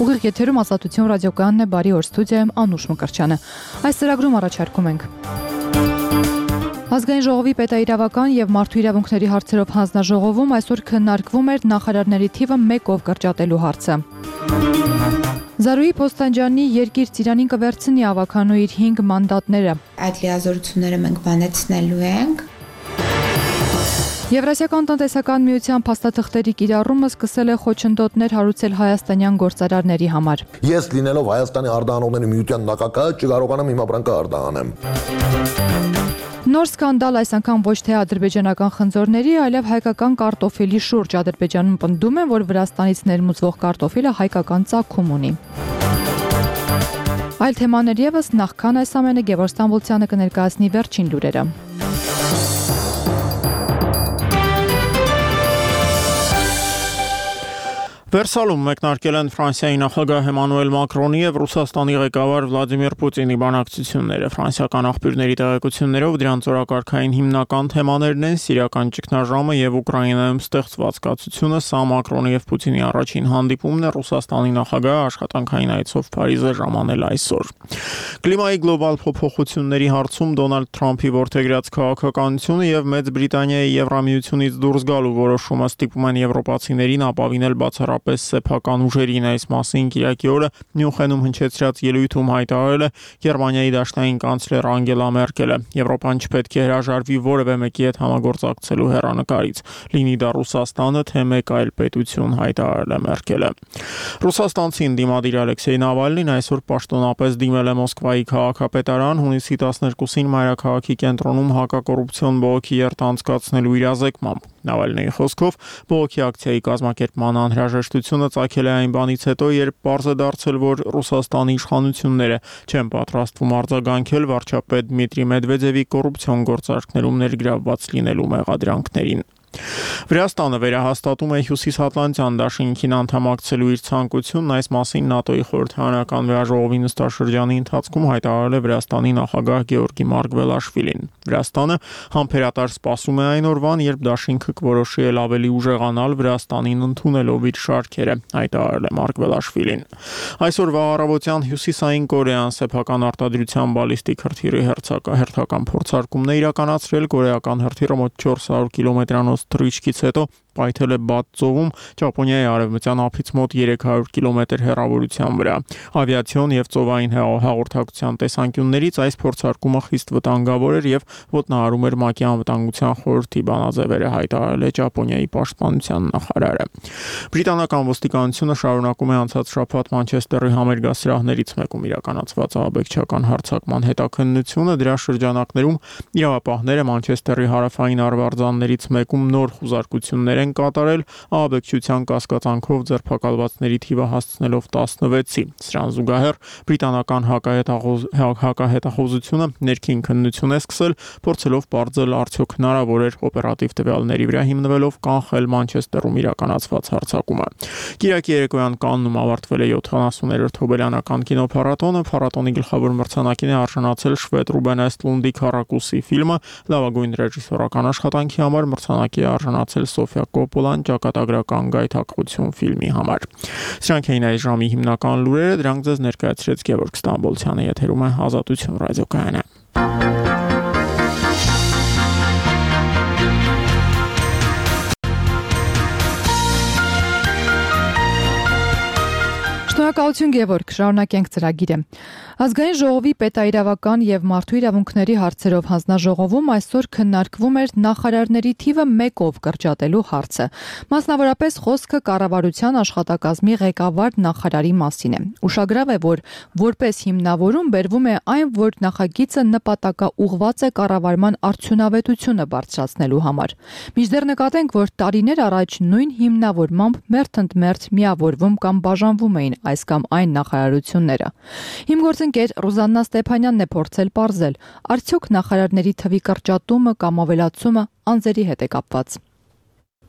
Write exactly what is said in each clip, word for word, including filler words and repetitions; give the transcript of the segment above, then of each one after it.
Ուղիղ եթերում Ազատություն ռադիոկայանն է, բարի օր, ստուդիայում Անուշ Մկրտչյանը։ Այս ծրագրում առաջարկում ենք Ազգային ժողովի պետաիրավական եւ մարդու իրավունքների հարցերով հանձնաժողովում այսօր քննարկվում էր նախարարների թիվը մեկով կրճատելու հարցը։ Զարուհի Փոստանջյանի երկիր Ծիրանին կվերցնի ավականու իր հինգ մանդատները։ Այդ լիազորությունները մենք բանեցնելու ենք։ Եվրասիական տնտեսական միության փաստաթղթերի կիրառումը սկսել է խոչընդոտներ հարուցել հայաստանյան գործարարների համար։ Ես լինելով Հայաստանի արտահանողների միության նախագահ չկարողանամ իմ ապրանքը արտահանեմ։ Նոր սկանդալ այս անգամ ոչ թե ադրբեջանական խնձորների, այլև հայկական կարտոֆիլի շուրջ։ Ադրբեջանում պնդում են, որ Վրաստանից ներմուծվող կարտոֆիլը հայկական ծագում ունի։ Այլ թեմաներ ևս, նախքան այս ամենը Գևորգ Ստամբոլցյանը կներկայացնի վերջին լուրերը։ Վերսալում մեկնարկել են Ֆրանսիայի նախագահ Էմանուել Մակրոնի եւ Ռուսաստանի ղեկավար Վլադիմիր Պուտինի բանակցությունները։ Ֆրանսիական աղբյուրների տեղեկություններով դրանց օրակարգային հիմնական թեմաներն են սիրիական ճգնաժամը եւ Ուկրաինայում ստեղծված կացությունը։ Սա Մակրոնի եւ Պուտինի առաջին հանդիպումն է Ռուսաստանի նախագահը աշխատանքային այցով Փարիզ է ժամանել այսօր։ Կլիմայի գլոբալ փոփոխությունների հարցում Դոնալդ Թրամփի որդեգրած քաղաքականությունը եւ Մեծ Բրիտանիայի Եվրամիությունից դուրս գալու որոշումը ստիպում են եվրոպացիներին ապավինել բացառապես սեփական ուժերին։ Այս մասին Կիրակի օրը Մյունխենում հնչեցրած ելույթում հայտարարել է Գերմանիայի դաշնային կանցլեր Անգելա Մերկելը։ Եվրոպան չպետք է հրաժարվի որևէ մեկի հետ համագործակցելու հեռանկարից, լինի դա Ռուսաստանը, թե մեկ այլ պետություն, հայտարարել է Մերկելը։ Ռուսաստանցի ընդդիմադիր Ալեքսեյ Նավալնին այսօր պաշտոնապես դիմել է Մոսկվայի քաղաքապետարան հունիսի տասներկուսին մայրաքաղաքի կենտրոնում հակակոռուպցիոն բողոքի երթ անցկացնելու իրազեկմամբ։ Նավալնիի խոսքով բողոքի ակցիայի կազմակերպման անհրաժեշտությունը ծագել է այն բանից հետո, երբ պարզ է դարձել, որ Ռուսաստանի իշխանությունները չեն պատրաստվում արձագանքել վարչապետ Դմիտրի Մեդվեդևի կոռուպցիոն գործարքներում ներգրավված լինելու մեղադրանքներին։ Վրաստանը վերահաստատում է Հյուսիսատլանտյան դաշինքին անդամակցելու իր ցանկությունն, այս մասին ՆԱՏՕ-ի խորհրդարանական վեաժողովի նստաշրջանի ընթացքում հայտարարել է Վրաստանի նախագահ Գեորգի Մարգվելաշվիլին։ Վրաստանը համբերատար սպասում է այն օրվան, երբ դաշինքը կորոշի էլ ավելի ուժեղանալ Վրաստանին ընդունելով իր շարքերը, հայտարարել է Մարգվելաշվիլին։ Այսօրվա առավոտյան Հյուսիսային Կորեան սեփական արտադրության բալիստիկ հրթիռի հերթական փորձարկումն է իրականացրել։ Կորեական հրթիռը մոտ չորս հարյուր կիլոմետրանոց թռիչքից հետո պայթել է Բադ ծովում Ճապոնիայի արևմտյան ափից մոտ երեք հարյուր կիլոմետր հեռավորության վրա։ Ավիացիոն եւ ծովային հաղորդակցության տեսանկյուններից այս փորձարկումը խիստ վտանգավոր էր եւ ոտնահարում էր ՄԱԿ-ի անվտանգության խորհրդի բանաձևերը, հայտարարել է Ճապոնիայի պաշտպանության նախարարը։ Բրիտանական ոստիկանությունը շարունակում է անցած շաբաթ Մանչեսթերի համերգասրահներից մեկում իրականացված ահաբեկչական հարձակման հետաքննությունը։ Դրա շրջանակներում իրավապահները Մանչեսթերի հարավային արվարձաններից մեկում նոր խուզարկություններ են կատարել, ահաբեկչության կասկածանքով ձերբակալվածների թիվը հասցնելով տասնվեցի։ Սրան զուգահեռ բրիտանական հակահետախուզությունը ներքին քննություն է սկսել, փորձելով պարզել արդյոք հնարավոր էր օպերատիվ տվյալների վրա հիմնվելով կանխել Մանչեսթերում իրականացված հարձակումը։ Կիրակի երեկոյան Կաննում ավարտվել է յոթանասուներորդ հոբելյանական կինոփառատոնը։ Փառատոնի գլխավոր մրցանակին է արժանացել շվեդ Ռուբեն Էսթլունդի Քառակուսի ֆիլմը, լավագույն ռեժիսորական աշխատանքի համար մրցանակի է արժանացել Սոֆիա Կոպոլան ճակատագրական գայթակղություն ֆիլմի համար։ Սրանք էին այս ժամի հիմնական լուրերը, դրանք ձեզ ներկայացրեց Գևորգ Ստամբոլցյանը, եթերում է Ազատություն ռադիոկայանը։ Շնորհակալություն Գևորգ, շարունակենք ծրագիրը։ Ազգային ժողովի պետաիրավական եւ մարդու իրավունքների հարցերով հանձնաժողովում այսօր քննարկվում էր նախարարների թիվը մեկով կրճատելու հարցը։ Մասնավորապես խոսքը կառավարության աշխատակազմի ղեկավար նախարարի մասին է։ Ուշագրավ է, որ որպես հիմնավորում բերվում է այն, որ նախագիծը նպատակաուղղված է կառավարման արդյունավետությունը բարձրացնելու համար։ Մինչդեռ նկատենք, որ տարիներ առաջ նույն հիմնավորմամբ մերթընդմերթ միավորվում կամ բաժանվում էին այս կամ այն նախարարությունները։ Իմ գործընկեր Ռուզաննա Ստեփանյանն է փորձել պարզել, արդյոք նախարարների թվի կրճատումը կամ ավելացումը անձերի հետ է կապված։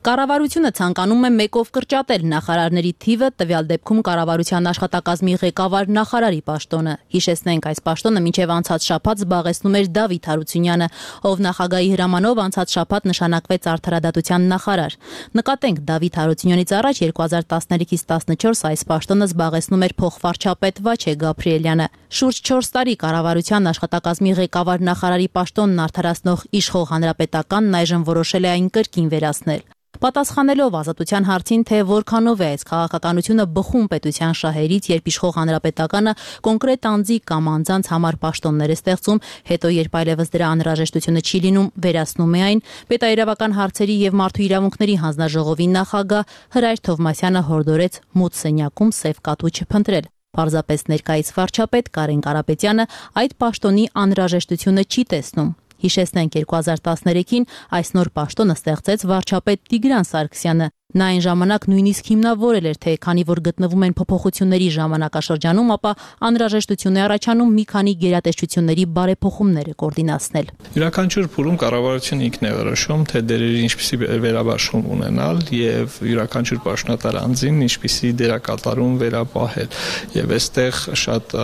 Կառավարությունը ցանկանում է մեկով կրճատել նախարարների թիվը, տվյալ դեպքում կառավարության աշխատակազմի ղեկավար նախարարի պաշտոնը։ Հիշեցնենք, այս պաշտոնը մինչև անցած շաբաթ զբաղեցնում էր Դավիթ Հարությունյանը, ով նախագահի հրամանով անցած շաբաթ նշանակվեց արդարադատության նախարար։ Նկատենք, Դավիթ Հարությունյանից առաջ երկու հազար տասներեքից տասնչորս այս պաշտոնը զբաղեցնում էր փոխվարչապետ Վաչե Գաբրիելյանը։ Շուրջ չորս տարի կառավարության աշխատակազմի ղեկավար նախարարի պաշտոնն արդարացնող իշխող հանրապետականն այժմ որոշել է այն կրկին վերացնել։ Պատասխանելով Ազատության հարցին, թե որքանով է այս քաղաքականությունը բխում պետության շահերից, երբ իշխող հանրապետականը կոնկրետ անձի կամ անձանց համար պաշտոններ է ստեղծում, հետո երբ այլևս դրա անհրաժեշտությունը չի լինում, վերացնում է այն, պետաիրավական հարցերի եւ մարդու իրավունքների հանձնաժողովի նախագահ Հրայր Թովմասյանը հորդորեց մութ սենյակում սև կատու չփնտրել։ Պարզապես ներկայիս վարչապետ Կարեն Կարապետյանը այդ պաշտոնի անհրաժեշտությունը չի տեսնում։ Հիշեցնենք, երկու հազար տասներեքին այս նոր պաշտոնը ստեղծեց վարչապետ Տիգրան Սարգսյանը։ Նա այն ժամանակ նույնիսկ հիմնավորել էր, թե քանի որ գտնվում են փոփոխությունների ժամանակաշրջանում, ապա անհրաժեշտություն է առաջանում մի քանի գերատեսչությունների բարեփոխումները կոորդինացնել։ Յուրաքանչյուր փուլում կառավարությունը ինքն է որոշում, թե դերերի ինչպիսի վերաբաշխում ունենալ եւ յուրաքանչյուր պաշտոնատար անձին ինչպիսի դերակատարում վերապահել։ Եվ այստեղ շատ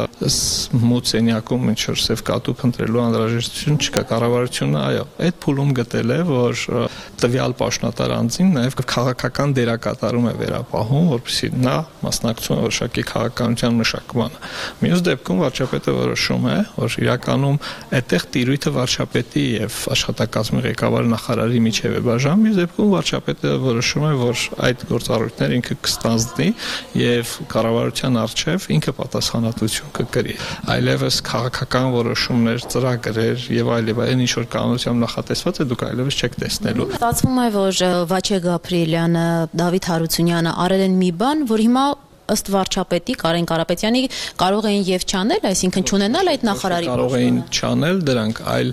մութ սենյակում ինչ որ սև կատու փնտրելու անհրաժեշտություն չկա։ Կառավարությունը, այո, այդ փուլում գտել է, որ տվյալ պաշտոնատար անձին նաեւ քաղաքական դերակատարում է վերապահում, որպեսզի նա մասնակցում է որոշակի քաղաքականության մշակմանը։ Մյուս դեպքում վարչապետը որոշում է, որ իրականում այդտեղ տիրույթը վարչապետի եւ աշխատակազմի ղեկավար նախարարի միջև է բաժանում, մյուս դեպքում վարչապետը որոշում է, որ այդ գործառույթները ինքը կստանձնի եւ կառավարության առջեւ ինքը պատասխանատվություն կկրի։ Այլևս քաղաքական որոշումներ, ծրագրեր եւ այլև այն ինչ որ կանոնությամբ նախատեսված է, դուք այլևս չեք տեսնելու։ Ստացվում է, որ Վաչե Գաբրիելյանը, Դավիթ Հարությունյանը արել են մի բան, որ հիմա ըստ վարչապետի Կարեն Կարապետյանի կարող էին եւ չանել, այսինքն չունենալ այդ նախարարի կարող էին չանել դրանք, այլ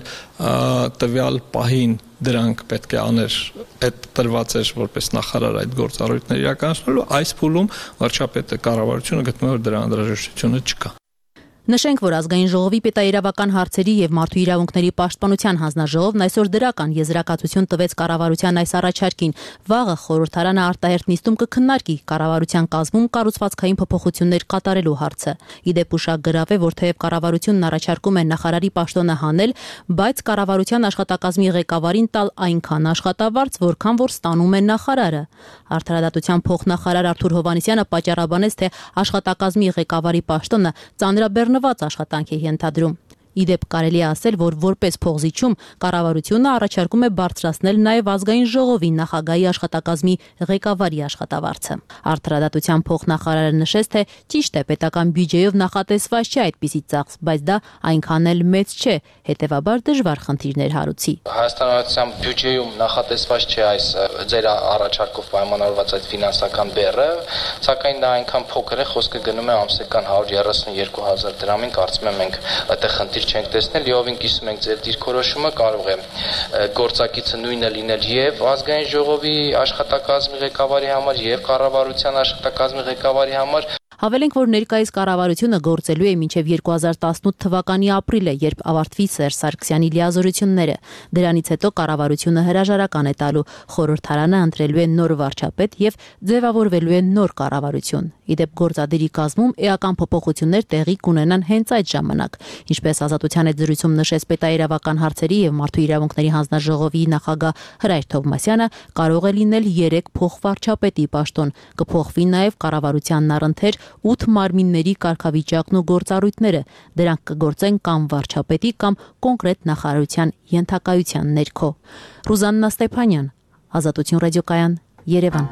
տվյալ պահին դրանք պետք է աներ, այդ տրված էր որպես նախարար այդ գործառույթները իրականացնելու, այս փուլում վարչապետը կառավարությունը գտնում է, որ դրա անհրաժեշտությունը չկա։ Նշենք, որ ազգային ժողովի պետաիրավական հարցերի եւ մարդու իրավունքների պաշտպանության հանձնաժողովն այսօր դրական եզրակացություն տվեց կառավարության այս առաջարկին։ Վաղը խորհրդարանը արտահերթ նիստում կքննարկի կառավարության կազմում կառուցվածքային փոփոխություններ կատարելու հարցը։ Իդեպ ուշակ գրավ է, որ թեև կառավարությունն առաջարկում է նախարարի պաշտոնը հանել, բայց կառավարության աշխատակազմի ղեկավարին տալ այնքան աշխատավարձ, որքան որ ստանում է նախարարը։ Արդարադատության փոխնախարար Արթուր Հովհաննիսյանը պատճառաբանեց, թե աշխատակազմի ղեկավարի պաշտոնը ծանրաբեռնված աշխատանք է ենթադրում։ Իդեպ կարելի է ասել, որ որպես փողզիչում կառավարությունը առաջարկում է բարձրացնել նաև ազգային ժողովի նախագահի աշխատակազմի ղեկավարի աշխատավարձը։ Արդարադատության փոխնախարարը նշեց, թե ճիշտ է պետական բյուջեով նախատեսված չէ այդպիսի ծախս, բայց դա այնքան էլ մեծ չէ, հետևաբար դժվար խնդիրներ հարուցի։ Հայաստանյան բյուջեում նախատեսված չէ այս ձեր առաջարկով պայմանավորված այդ ֆինանսական բեռը, սակայն դա այնքան փոքր է, խոսքը գնում է ամսական հարյուր երեսունյոթ հազար դրամին, կարծում եմ մենք այդտեղ խնդիր չենք տեսնել, յովին կիսում ենք ձեր դիրքորոշումը, կարող է գործակիցը նույնը լինել եւ ազգային ժողովի աշխատակազմի ղեկավարի համար եւ կառավարության աշխատակազմի ղեկավարի համար։ Հավելենք, որ ներկայիս կառավարությունը գործելու է մինչև երկու հազար տասնութ թվականի ապրիլը, երբ ավարտվի Սերժ Սարգսյանի լիազորությունները։ Դրանից հետո կառավարությունը հրաժարական է տալու, խորհրդարանը ընտրելու է նոր վարչապետ եւ ձևավորվելու է նոր կառավարություն։ Իդեպ գործադիրի կազմում էական փոփոխություններ տեղի կունենան հենց այդ ժամանակ։ Ինչպես Ազատության հետ զրույցում նշեց պետաիրավական հարցերի եւ մարդու իրավունքների հանձնաժողովի նախագահ Հրայր Թովմասյանը, կարող է լինել երեք փոխվարչապետի պաշտոն, կփոխվի նաեւ կառավարությանն առընթեր ութ մարմինների կարգավիճակն ու գործառույթները, դրանք կգործեն կամ վարչապետի կամ կոնկրետ նախարարության ենթակայության ներքո։ Ռուզաննա Ստեփանյան, Ազատություն ռադիոկայան, Երևան։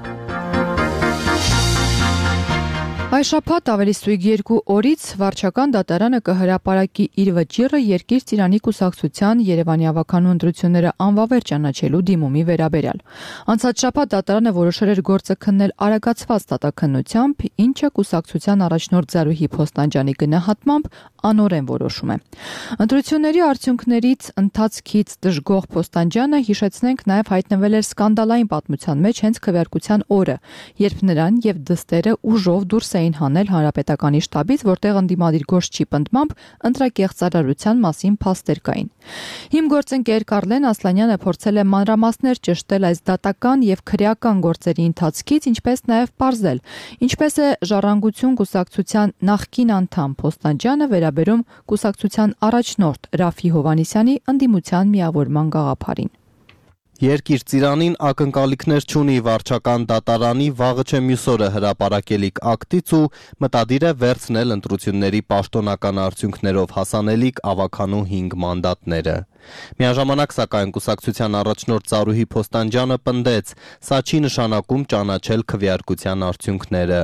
Այս շաբաթ ավելի ստույգ երկու օրից վարչական դատարանը կհրապարակի իր վճիռը Երկիր Ծիրանի կուսակցության Երևանի ավականու ընտրությունները անվավեր ճանաչելու դիմումի վերաբերյալ։ Անցած շաբաթ դատարանը որոշել էր գործը քննել արագացված դատաքննությամբ, ինչը կուսակցության առաջնորդ Զարուհի Փոստանջյանի գնահատմամբ անօրեն որոշում է։ Ընտրությունների արդյունքներից ընթացքից դժգոհ Փոստանջյանը, հիշեցնենք, նաև հայտնվել էր սկանդալային պատմության մեջ հենց քվեարկության օրը, երբ նրան եւ դստերը ուժով դուրս էին էին հանել հանրապետականի շտաբից, որտեղ ընդդիմադիր գործչի պնդմամբ ընտրակեղծարարության մասին փաստեր կային։ Հիմ գործընկեր Կարլեն Ասլանյանը փորձել է մանրամասներ ճշտել այս դատական եւ քրեական գործերի ընթացքից, ինչպես նաեւ պարզել, ինչպես է Ժառանգություն կուսակցության նախկին անդամ Փոստանջյանը վերաբերում կուսակցության առաջնորդ Ռաֆի Հովհաննիսյանի ընդդիմության միավորման գաղափարին։ Երկիր ծիրանին ակնկալիքներ չունի վարչական դատարանի վաղը չէ մյուս օրը հրապարակելիք ակտից ու մտադիր է վերցնել ընտրությունների պաշտոնական արդյունքներով հասանելիք ավագանու հինգ մանդատները։ Միաժամանակ սակայն կուսակցության առաջնորդ Զարուհի Փոստանջյանը պնդեց, սա չի նշանակում ճանաչել քվեարկության արդյունքները։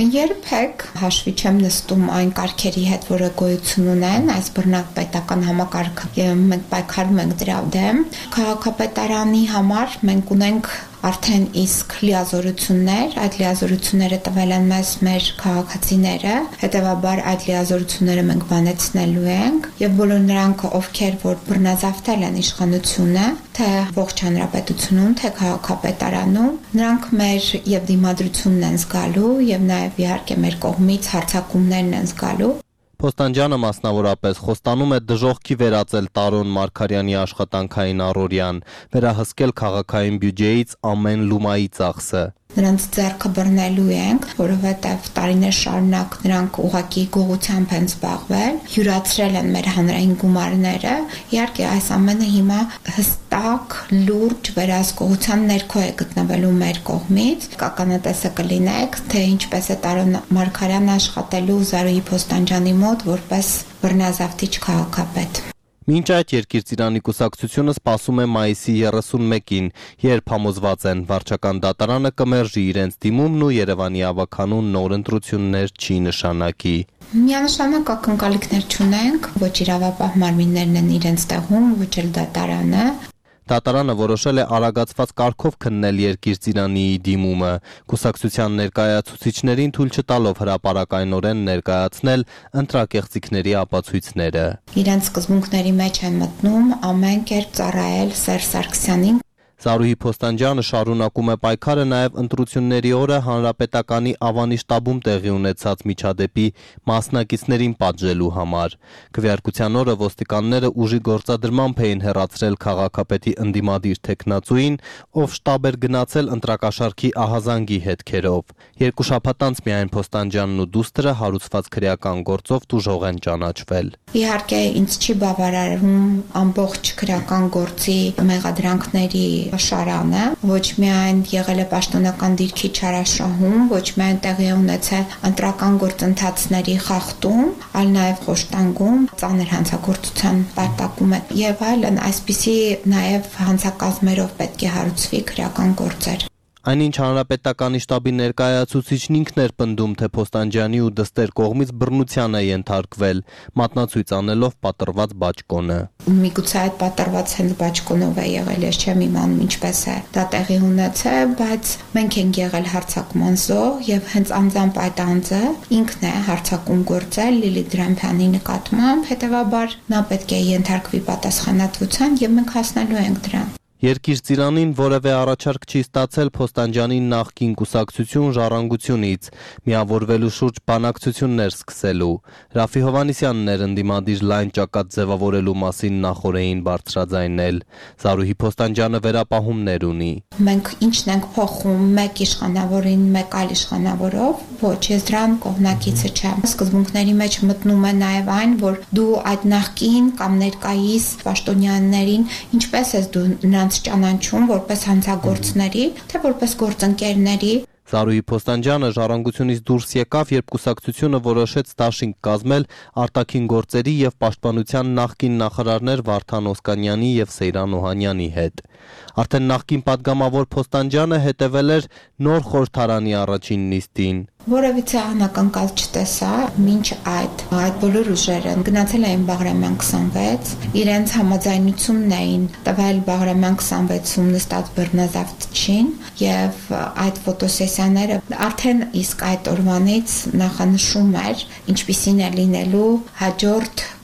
Երբեք հաշվի չեմ նստում այն կարգերի հետ, որը գոյություն ունեն, այս բռնակ պետական համակարգը մենք պայքարում ենք դրա դեմ։ Քաղաքապետարանի համար մենք ունենք արդեն իսկ լիազորություններ, այդ լիազորությունները տվել են մեզ մեր քաղաքացիները, հետևաբար այդ լիազորությունները մենք բանեցնելու ենք եւ բոլոր նրանք, ովքեր որ բռնազավթել են իշխանությունը, թե ողջ հանրապետությունում, թե քաղաքապետարանում, նրանք մեր եւ դիմադրությունն են զգալու եւ նաեւ իհարկե մեր կողմից հարձակումներն են զգալու։ Փոստանջյանը մասնավորապես խոստանում է դժոխքի վերածել Տարոն Մարգարյանի աշխատանքային առօրյան, վերահսկել քաղաքային բյուջեից ամեն լումայի ծախսը։ Նրանց ձեռքը բռնելու ենք, որովհետև տարիներ շարունակ նրանք ուղղակի գողությամբ են զբաղվել, յուրացրել են մեր հանրային գումարները։ Իհարկե, այս ամենը հիմա հստակ, լուրջ վերահսկողության ներքո է գտնվելու մեր կողմից։ Կականատեսը կլինեք, թե ինչպես է Տարոն Մարգարյանը աշխատելու Զարուհի Փոստանջյանի մոտ որպես բռնազավթիչ քաղաքապետ։ Մինչ այդ Երկիր ծիրանի կուսակցությունը սպասում է մայիսի երեսունմեկին, երբ համոզված են վարչական դատարանը կմերժի իրենց դիմումն ու Երևանի ավագանուն նոր ընտրություններ չի նշանակի։ Միանշանակ ակնկալիքներ չունենք, ոչ իրավապահ մարմիններն են իրենց տեղում, ոչ էլ դատարանը։ Դատարանը որոշել է արագացված կարգով քննել Երկիր ծիրանիի դիմումը, կուսակցության ներկայացուցիչներին թույլ չտալով հրապարակայնորեն ներկայացնել ընտրակեղծիքների ապացույցները։ Իրենց սկզբունքների մեջ են մտնում ամեն կերպ ծառայել Սերժ Սարգսյանին։ Զարուհի Փոստանջյանը շարունակում է պայքարը նաև ընտրությունների օրը հանրապետականի Ավանի շտաբում տեղի ունեցած միջադեպի մասնակիցներին պատժելու համար։ Քվեարկության օրը ոստիկանները ուժի գործադրմամբ էին հեռացրել քաղաքապետի ընդդիմադիր թեկնածուին, ով շտաբ էր գնացել ընտրակաշառքի ահազանգի հետքերով։ Երկու շաբաթ անց միայն Փոստանջյանն ու դուստրը հարուցված քրեական գործով տուժող են ճանաչվել։ Իհարկե, ինձ չի բավարարում ամբողջ քրեական գործի մեղադրանքների շարանը, ոչ միայն եղել է պաշտոնական դիրքի չարաշահում, ոչ միայն տեղի է ունեցել ընտրական գործընթացների խախտում, այլ նաև խոշտանգում, ծանր հանցագործության պարտակում է եւ այլն, այսպիսի նաև հանցակազմերով պետք է հարուցվի քրեական գործեր։ Այնինչ հանրապետականի շտաբի ներկայացուցիչն ինքն էր պնդում, թե Փոստանջյանի ու դստեր կողմից բռնության է ենթարկվել, մատնացույց անելով պատռված բաճկոնը։ Միգուցե այդ պատռված հենց բաճկոնով է եղել, ես չեմ իմանում ինչպես է դա տեղի ունեցել, բայց մենք ենք եղել հարձակման զոհ եւ հենց անձամբ այդ անձը ինքն է հարձակում գործել Լիլիթ Դրամփյանի նկատմամբ, հետեւաբար նա պետք է ենթարկվի պատասխանատվության եւ մենք հասնելու ենք դրան։ Երկիր ծիրանին որևէ առաջարկ չի ստացել Փոստանջյանի նախկին կուսակցություն Ժառանգությունից, միավորվելու շուրջ բանակցություններ սկսելու։ Ռաֆի Հովհաննիսյանն էր ընդդիմադիր լայն ճակատ ձևավորելու մասին նախորդին բարձրաձայնել։ Զարուհի Փոստանջյանը վերապահումներ ունի։ Մենք ինչն ենք փոխում մեկ իշխանավորին մեկ այլ իշխանավորով, ոչ, ես դրան կողմնակիցը չեմ։ Սկզբունքների մեջ մտնում է նաև այն, որ դու այդ նախկին կամ ներկայիս պաշտոնյաներին ինչպես ես դու նրանց ճանաչում որպես հանցագործների, թե որպես գործընկերների։ Զարուհի Փոստանջյանը Ժառանգությունից դուրս եկավ, երբ կուսակցությունը որոշեց դաշինք կազմել արտաքին գործերի եւ պաշտպանության նախկին նախարարներ Վարդան Օսկանյանի եւ Սեյրան Օհանյանի հետ։ Արդեն նախկին падգամավոր Փոստանջյանը հետևել էր նոր խորհրդարանի առաջին նիստին։ Որևիցե անակնկալ չտեսա, մինչ այդ այդ բոլոր ուժերը գնացել էին Բաղրամյան քսանվեց, իրենց համաձայնությունն էին տվել Բաղրամյան քսանվեցում նստած բռնազավթչին եւ այդ ֆոտոսեսիաները արդեն իսկ այդ օրվանից նախանշում էր ինչպիսին է լինելու հաջորդ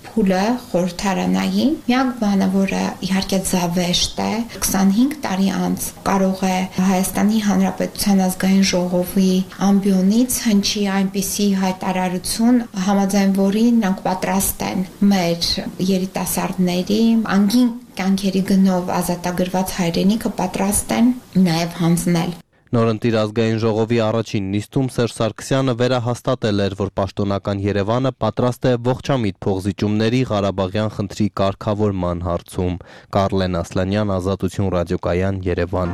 փուլը խորհրդարանային։ Միակ բանը, որը իհարկե զավեշտ է, քսանհինգ տարի անց կարող է Հայաստանի Հանրապետության ազգային ժողովի ամբիոնից հնչի այնպիսի հայտարարություն, համաձայն որի նրանք պատրաստ են մեր երիտասարդների անգին կյանքերի գնով ազատագրված հայրենիքը պատրաստ են նաև հանձնել։ Նորընտիր ազգային ժողովի առաջին նիստում Սերժ Սարգսյանը վերահաստատել էր, որ պաշտոնական Երևանը պատրաստ է ողջամիտ փոխզիջումների Ղարաբաղյան խնդրի կարգավորման հարցում։ Կարլեն Ասլանյան, Ազատություն ռադիոկայան, Երևան։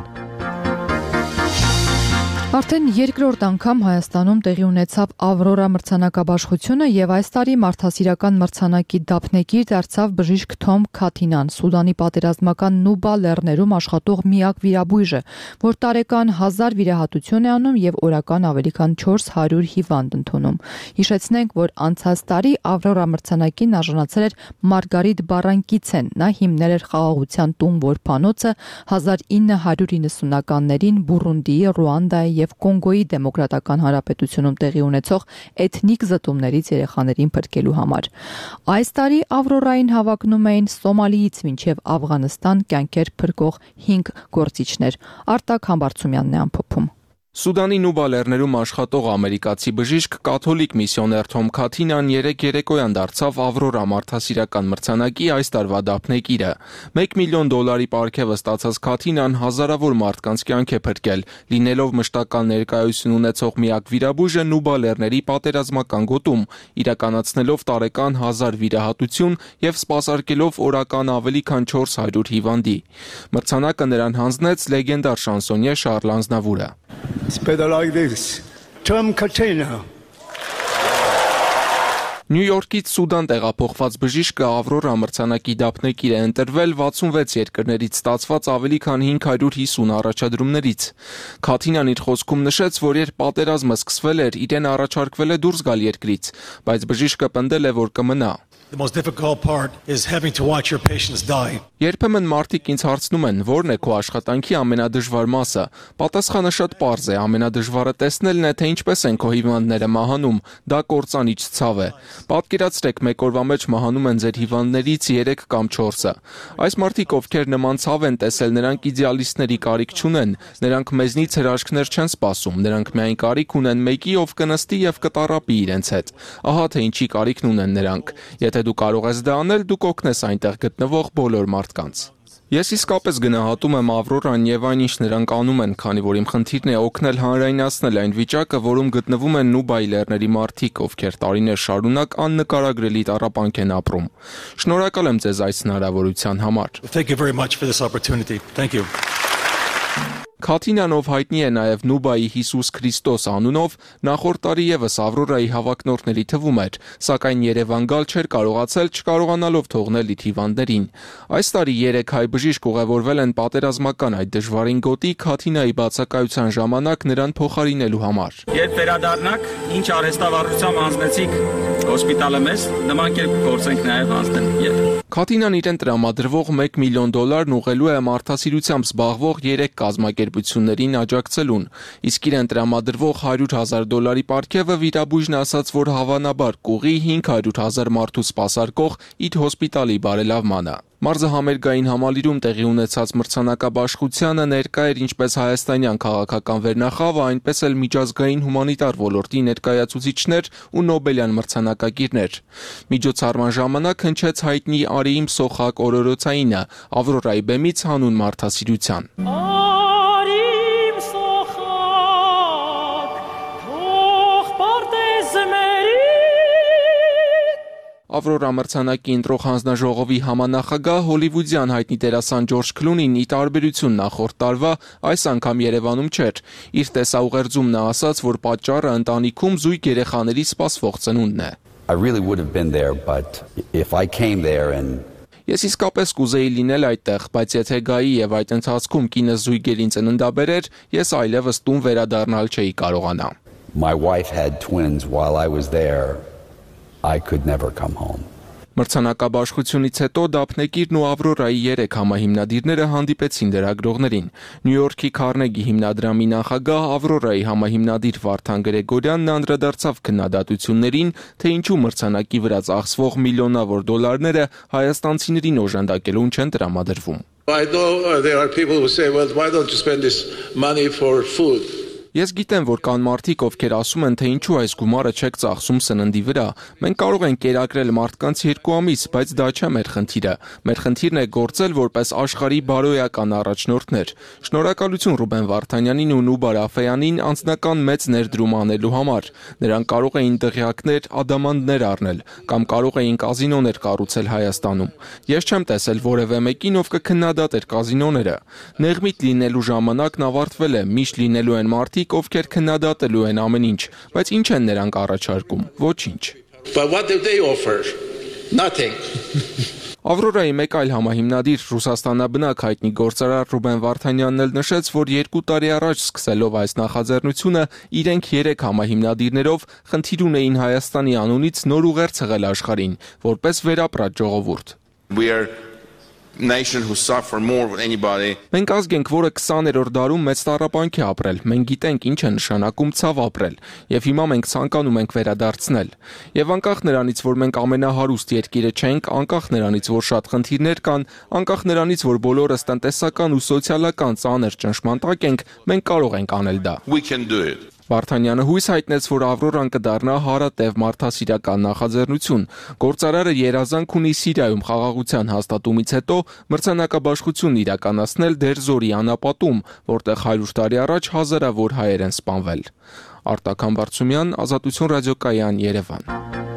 Արդեն երկրորդ անգամ Հայաստանում տեղի ունեցավ Ավրորա մրցանակաբաշխությունը եւ այս տարի մարդասիրական մրցանակի դափնեկիր դարձավ բժիշկ Թոմ Քաթինան, Սուդանի պատերազմական Նուբա լեռներում աշխատող միակ վիրաբույժը, որ տարեկան հազար վիրահատություն է անում եւ օրական ավելի քան չորս հարյուր հիվանդ ընդունում։ Հիշեցնենք, որ անցած տարի Ավրորա մրցանակին արժանացել էր Մարգարիտ Բարանկիցեն, նա հիմնել էր խաղաղության տուն որբանոցը հազար ինը հարյուր իննսունականներին Բուրունդիի, Ռուանդայի եւ Կոնգոյի Դեմոկրատական Հանրապետությունում տեղի ունեցող էթնիկ զտումներից երեխաներին փրկելու համար։ Այս տարի Ավրորային հավակնում էին Սոմալիից մինչև Աֆղանստան կյանքեր փրկող հինգ գործիչներ։ Արտակ Համբարձումյանն է ամփոփում։ Սուդանի Նուբա լեռներում աշխատող ամերիկացի բժիշկ կաթոլիկ միսիոներ Թոմ Քաթինան երեկ երեկոյան դարձավ Ավրորա մարդասիրական մրցանակի այս տարվա դափնեկիրը։ մեկ միլիոն դոլարի պարգևը ստացած Քաթինան հազարավոր մարդկանց կյանք է փրկել, լինելով մշտական ներկայություն ունեցող միակ վիրաբույժը Նուբա լեռների պատերազմական գոտում, իրականացնելով տարեկան հազար վիրահատություն եւ սպասարկելով օրական ավելի քան չորս հարյուր հիվանդի։ Մրցանակը նրան հանձնեց լեգենդար շանսոնյե Շարլ Ազնավուրը։ It's better like this. Tom Katina. Նյու Յորքից Սուդան տեղափոխված բժիշկը Ավրորա մրցանակի դափնեկիր է ընտրվել վաթսունվեց երկրներից ստացված ավելի քան հինգ հարյուր հիսուն առաջադրումներից։ Քաթինան իր խոսքում նշեց, որ երբ պատերազմը սկսվել էր, իրեն առաջարկվել է դուրս գալ երկրից, բայց բժիշկը պնդել է, որ կմնա։ The most difficult part is having to watch your patients die. Երբեմն մարդիկ ինձ հարցնում են, որն է քո աշխատանքի ամենադժվար մասը։ Պատասխանը շատ պարզ է, ամենադժվարը տեսնելն է, թե ինչպես են քո հիվանդները մահանում, դա կործանիչ ցավ է։ Պատկերացրեք, մեկ օրվա մեջ մահանում են ձեր հիվանդներից երեք կամ չորսը։ Այս մարդիկ, ովքեր նման ցավ են տեսել, նրանք իդեալիստների կարիք չունեն, նրանք մեզնից հրաշքներ չեն սպասում, նրանք միայն կարիք ունեն մեկի, ով կնստի եւ կտարապի իրենց հետ։ Ահա թե ինչի կարիքն ունեն նրանք։ Եթե դու կարող ես դա անել, դու կօգնես այնտեղ գտնվող բոլոր մարդկանց։ Ես իսկապես գնահատում եմ Ավրորան եւ այն, ինչ նրանք անում են, քանի որ իմ խնդիրն է օգնել հանրայնացնել այն վիճակը, որում գտնվում են Նուբայի լեռների մարդիկ, ովքեր տարիներ շարունակ աննկարագրելի տառապանք են ապրում։ Շնորհակալ եմ ձեզ այս հնարավորության համար։ Thank you very much for this opportunity. Thank you. Քաթինան, ով հայտնի է նաև Նուբայի Հիսուս Քրիստոս անունով, նախորդ տարի եւս Ավրորայի հավակնորդների թվում էր, սակայն Երևան գալ չէր կարողացել, չկարողանալով թողնել իր հիվանդներին։ Այս տարի երեք հայ բժիշկ ուղևորվել են պատերազմական այդ դժվարին գոտի Քաթինայի բացակայության ժամանակ նրան փոխարինելու համար։ Երբ վերադառնաք, ինչ արհեստավարությամբ հանձնեցիք հոսպիտալը մեզ, նման կերպ փորձենք նաև հանձնել ետ։ Քաթինան իրեն տրամադրվող մեկ միլիոն դոլարն ուղղելու է մարդասիրությամբ զբաղվող երեք կազմակերպություններին աջակցելուն, իսկ իրեն տրամադրվող հարյուր հազար դոլարի պարգևը վիրաբույժն ասաց, որ հավանաբար կուղի հինգ հարյուր հազար մարդու սպասարկող իր հոսպիտալի բարելավմանը։ Մարզահամերգային համալիրում տեղի ունեցած մրցանակաբաշխությանը ներկա էր ինչպես հայաստանյան քաղաքական վերնախավը, այնպես էլ միջազգային հումանիտար ոլորտի ներկայացուցիչներ ու Նոբելյան մրցանակակիրներ։ Միջոցառման ժամանակ հնչեց հայտնի Արիիմ Սոխակ օրորոցայինը, Ավրորայի բեմից հանուն մարդասիրության։ Ավրորա մրցանակի ընտրող հանձնաժողովի համանախագահ հոլիվուդյան հայտնի դերասան Ջորջ Քլունին ի տարբերություն նախորդ տարվա այս անգամ Երևանում չէր։ Իր տեսաուղերձում նա ասաց, որ պատճառը ընտանիքում զույգ երեխաների սպասվող ծնունդն է։ I really would have been there, but if I came there and Ես իսկապես կուզեի լինել այդտեղ, բայց եթե գայի եւ այդ ընթացքում կինս զույգերին ծննդաբերեր, ես այլևս տուն վերադառնալ չէի կարողանա։ My wife had twins while I was there. I could never come home. Մրցանակաբաշխությունից հետո Դափնեկիրն ու Ավրորայի երեք համահիմնադիրները հանդիպեցին լրագրողներին։ Նյու Յորքի Քարնեգի հիմնադրամի նախագահ Ավրորայի համահիմնադիր Վարդան Գրեգորյանն անդրադարձավ քննադատություններին, թե ինչու մրցանակի վրա ծախսվող միլիոնավոր դոլարները հայաստանցիներին օժանդակելուն չեն տրամադրվում։ I know there are people who say, well, why don't you spend this money for food? Ես գիտեմ, որ կան մարդիկ, ովքեր ասում են, թե ինչու այս գումարը չեք ծախսում սննդի վրա։ Մենք կարող ենք կերակրել մարդկանց երկու ամիս, բայց դա չէ մեր խնդիրը։ Մեր խնդիրն է գործել որպես աշխարհի բարոյական առաջնորդներ։ Շնորհակալություն Ռուբեն Վարդանյանին ու Նուբար Աֆեյանին անձնական մեծ ներդրում անելու համար։ Նրանք կարող էին դղյակներ, ադամանդներ առնել կամ կարող էին կազինոներ կառուցել Հայաստանում։ Ես չեմ տեսել որևէ մեկին, ով կքննադատեր կազինոները։ Նեղմիտ լինելու ժամանակն ավարտվել է, միշտ լինելու են մարդիկ, ովքեր քննադատելու են ամեն ինչ, բայց ինչ են նրանք առաջարկում։ Ոչինչ։ But what do they offer? Nothing. Ավրորայի մեկ այլ համահիմնադիր Ռուսաստանաբնակ հայտնի գործարար Ռուբեն Վարդանյանն էլ նշեց, որ երկու տարի առաջ սկսելով այս նախաձեռնությունը իրենք երեք համահիմնադիրներով խնդիր ունեին Հայաստանի անունից նոր ուղեր ցղել աշխարհին, որպես վերապրած ժողովուրդ։ We are nation who suffer more than anybody. Մենք ազգ ենք, որը քսաներորդ դարում մեծ տառապանք է ապրել։ Մենք գիտենք ինչ է նշանակում ցավ ապրել, եւ հիմա մենք ցանկանում ենք վերադարձնել։ Եվ անկախ նրանից, որ մենք ամենահարուստ երկիրը չենք, անկախ նրանից, որ շատ խնդիրներ կան, անկախ նրանից, որ բոլորս տնտեսական ու սոցիալական ծանր ճնշման տակ ենք, մենք կարող ենք անել դա։ We can do it. Վարդանյանը հույս հայտնեց, որ Ավրորան կդառնա հարատև մարդասիրական նախաձեռնություն։ Գործարարը երազանք ունի Սիրիայում խաղաղության հաստատումից հետո մրցանակաբաշխությունն իրականացնել Դերզորի անապատում, որտեղ հարյուր տարի առաջ հազարավոր հայեր են սպանվել։ Արտակ Համբարձումյան, Ազատություն ռադիոկայան, Երևան։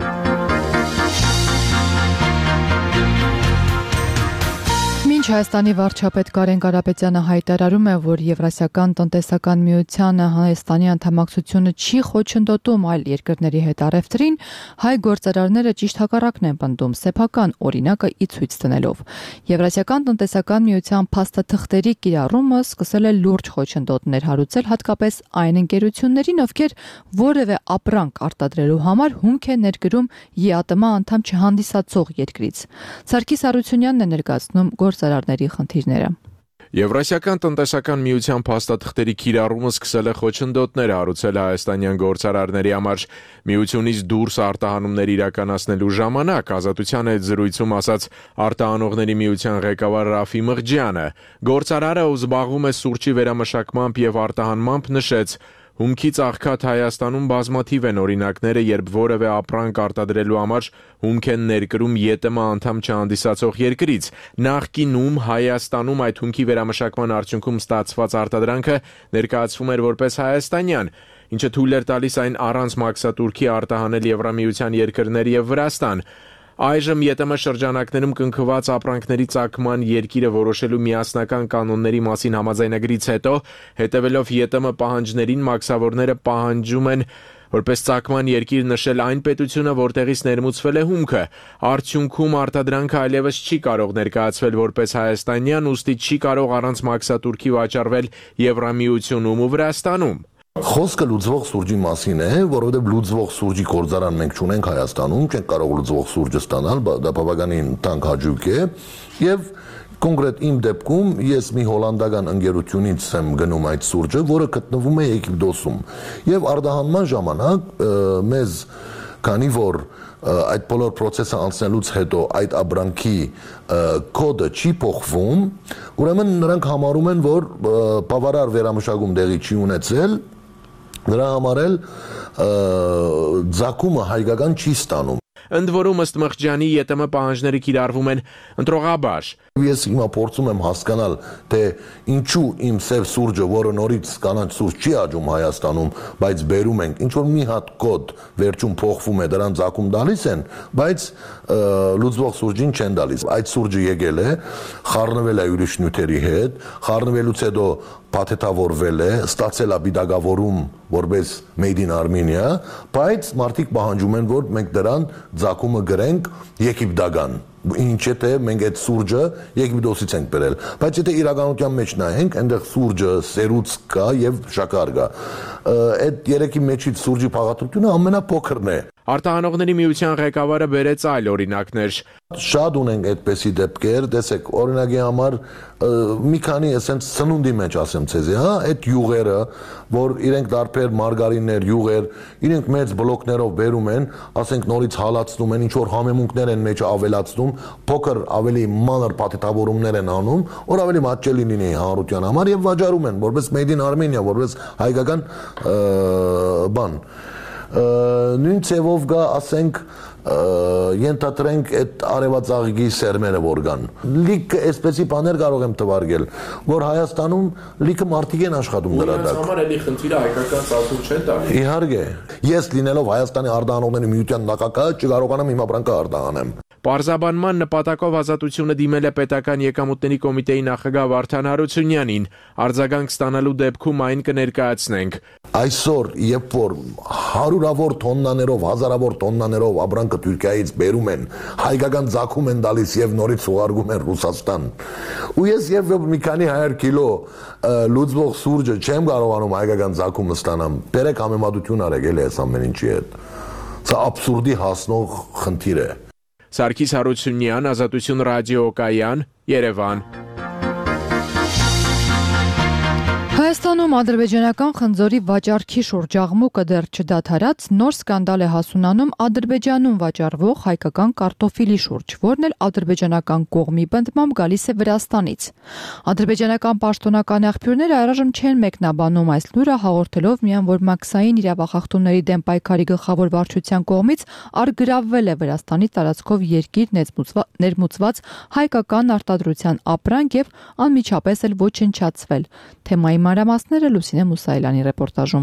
Մինչ Հայաստանի վարչապետ Կարեն Կարապետյանը հայտարարում է, որ Եվրասիական տնտեսական միությանը Հայաստանի անդամակցությունը չի խոչընդոտում այլ երկրների հետ առևտրին, հայ գործարարները ճիշտ հակառակն են պնդում սեփական օրինակը ի ցույց դնելով։ Եվրասիական տնտեսական միության փաստաթղթերի կիրառումը սկսել է լուրջ խոչընդոտներ հարուցել հատկապես այն ընկերություններին, ովքեր որևէ ապրանք արտադրելու համար հումք է ներկրում ԵԱՏՄ անդամ չհանդիսացող երկրից։ Սարգիս Արությունյանն է ներկայացնում գործարարների խնդիրները։ Եվրասիական տնտեսական միության փաստաթղթերի կիրառումը սկսել է խոչընդոտներ հարուցել հայաստանյան գործարարների համար միությունից դուրս արտահանումներ իրականացնելու ժամանակ, Ազատության հետ զրույցում ասաց արտահանողների միության ղեկավար Ռաֆի Մղջյանը։ Գործարարը, ով զբաղվում է սուրճի վերամշակմամբ եւ արտահանմամբ, նշեց, հումքից աղքատ Հայաստանում բազմաթիվ են օրինակները, երբ որևէ ապրանք արտադրելու համար հումք են ներկրում ԵՏՄ անդամ չհանդիսացող երկրից։ Նախկինում Հայաստանում այդ հումքի վերամշակման արդյունքում ստացված արտադրանքը ներկայացվում էր որպես հայաստանյան, ինչը թույլ էր տալիս այն առանց մաքսատուրքի արտահանել Եվրամիության երկրներ եւ Վրաստան։ Այժմ ԵՏՄ շրջանակներում կնքված ապրանքների ծագման երկիրը որոշելու միասնական կանոնների մասին համաձայնագրից հետո, հետևելով ԵՏՄ պահանջներին, մաքսավորները պահանջում են որպես ծագման երկիր նշել այն պետությունը, որտեղից ներմուծվել է հումքը։ Արդյունքում արտադրանքը այլևս չի կարող ներկայացվել որպես հայաստանյան, ուստի չի կարող առանց մաքսատուրքի վաճառվել Եվրամիությունում ու Վրաստանում։ Խոսքը լուծվող սուրճի մասին է, որովհետև լուծվող սուրճի գործարան մենք չունենք Հայաստանում, չենք կարող լուծվող սուրճը ստանալ, դա բավականին տանկ հաճույք է, եւ կոնկրետ իմ դեպքում ես մի հոլանդական ընկերությունից եմ գնում այդ սուրճը, որը գտնվում է Եգիպտոսում, եւ արտահանման ժամանակ մեզ, քանի որ այդ բոլոր process-ը անցնելուց հետո այդ ապրանքի կոդը չի փոխվում, ուրեմն նրանք համարում են, որ բավարար վերամշակում տեղի չի ունեցել, նրա համար էլ ձակումը հայկական չի ստանում։ Ընդ որում ըստ Մղջյանի ԵՏՄ պահանջները կիրառվում են ընտրողաբար։ Ես հիմա փորձում եմ հասկանալ, թե ինչու իմ սև սուրճը, որը նորից կանաչ սուրճ չի աճում Հայաստանում, բայց բերում ենք, ինչ որ մի հատ կոդ վերջում փոխվում է, դրան ցակում տալիս են, բայց լուծվող սուրճին չեն տալիս։ Այդ սուրճը եկել է, խառնվել է ուրիշ նյութերի հետ, խառնվելուց հետո փաթեթավորվել է, ստացել է բիդագավորում որպես made in Armenia, բայց մարդիկ պահանջում են, որ մենք դրան ցակումը գրենք եգիպտական։ Ինչ է թե մենք այդ սուրճը Եգիպտոսից ենք բերել, բայց եթե իրականության մեջ նայենք, այնտեղ սուրճը սերուց կա եւ շաքար կա։ Այդ երեքի մեջից սուրճի փաղադրությունը ամենափոքրն է։ Արտահանողների միության ղեկավարը բերեց այլ օրինակներ. Շատ ունենք այդպիսի դեպքեր, տեսեք, օրինակի համար մի քանի էսենց սնունդի մեջ ասեմ ցեզի, հա, այդ յուղերը, որ իրենք դարբեր մարգարիններ, յուղեր, իրենք մեծ բլոկներով բերում են, ասենք նորից հալածնում են, ինչ որ համեմունքներ են մեջ ավելացնում, փոքր ավելի մանր փաթեթավորումներ են անում, որ ավելի մատչելի լինի հանրության համար եւ վաճառում են, որպես Made in Armenia, որպես հայկական բան։ Նույն ցևով գա, ասենք, ենթադրենք այդ արևածաղիկի սերմերը որ կան։ Լիքը այսպեսի բաներ կարող եմ թվարկել, որ Հայաստանում լիքը մարդիկ են աշխատում դրա տակ։ Նրանց համար էլի խնդիրը հայկական ծախսում չեն տալի։ Իհարկե, ես լինելով Հայաստանի արտահանողների միության նախագահ չկարողանամ իմ ապրանքը արտահանեմ։ Պարզաբանման նպատակով ազատությունը դիմել է պետական եկամուտների կոմիտեի նախագահ Վարդան Հարությունյանին, արձագանք ստանալու դեպքում այն կներկայացնենք։ Այսօր, երբ որ հարյուրավոր տոննաներով, հազարավոր տոննաներով ապրանքը Թուրքիայից բերում են, հայկական ձախում են տալիս եւ նորից ուղարկում են Ռուսաստան։ Ու ես եւ մի քանի հարյուր կիլո լուծվող սուրճը չեմ կարողանում հայկական ձախում ստանամ։ Բերեք համեմատություն արեք էլի այս ամեն ինչի հետ։ Սա աբսուրդի հասնող խնդիր է։ Սարգիս Հարությունյան, Ազատություն ռադիոկայան, Երևան։ Հայաստանում ադրբեջանական խնձորի վաճառքի շուրջ աղմուկը դեռ չդադարած, նոր սկանդալ է հասունանում Ադրբեջանում վաճառվող հայկական կարտոֆիլի շուրջ, որն էլ ադրբեջանական կողմի պնդմամբ գալիս է Վրաստանից։ Ադրբեջանական պաշտոնական աղբյուրները առայժմ չեն մեկնաբանում այս լուրը, հաղորդելով միայն, որ մաքսային իրավախախտումների դեմ պայքարի գլխավոր վարչության կողմից արգրավվել է Վրաստանի տարածքով երկիր ներմուծված հայկական արտադրության ապրանք եւ անմիջապես էլ ոչնչացվել։ Թեմայի մանրամասները Լուսինե Մուսայելյանի ռեպորտաժում։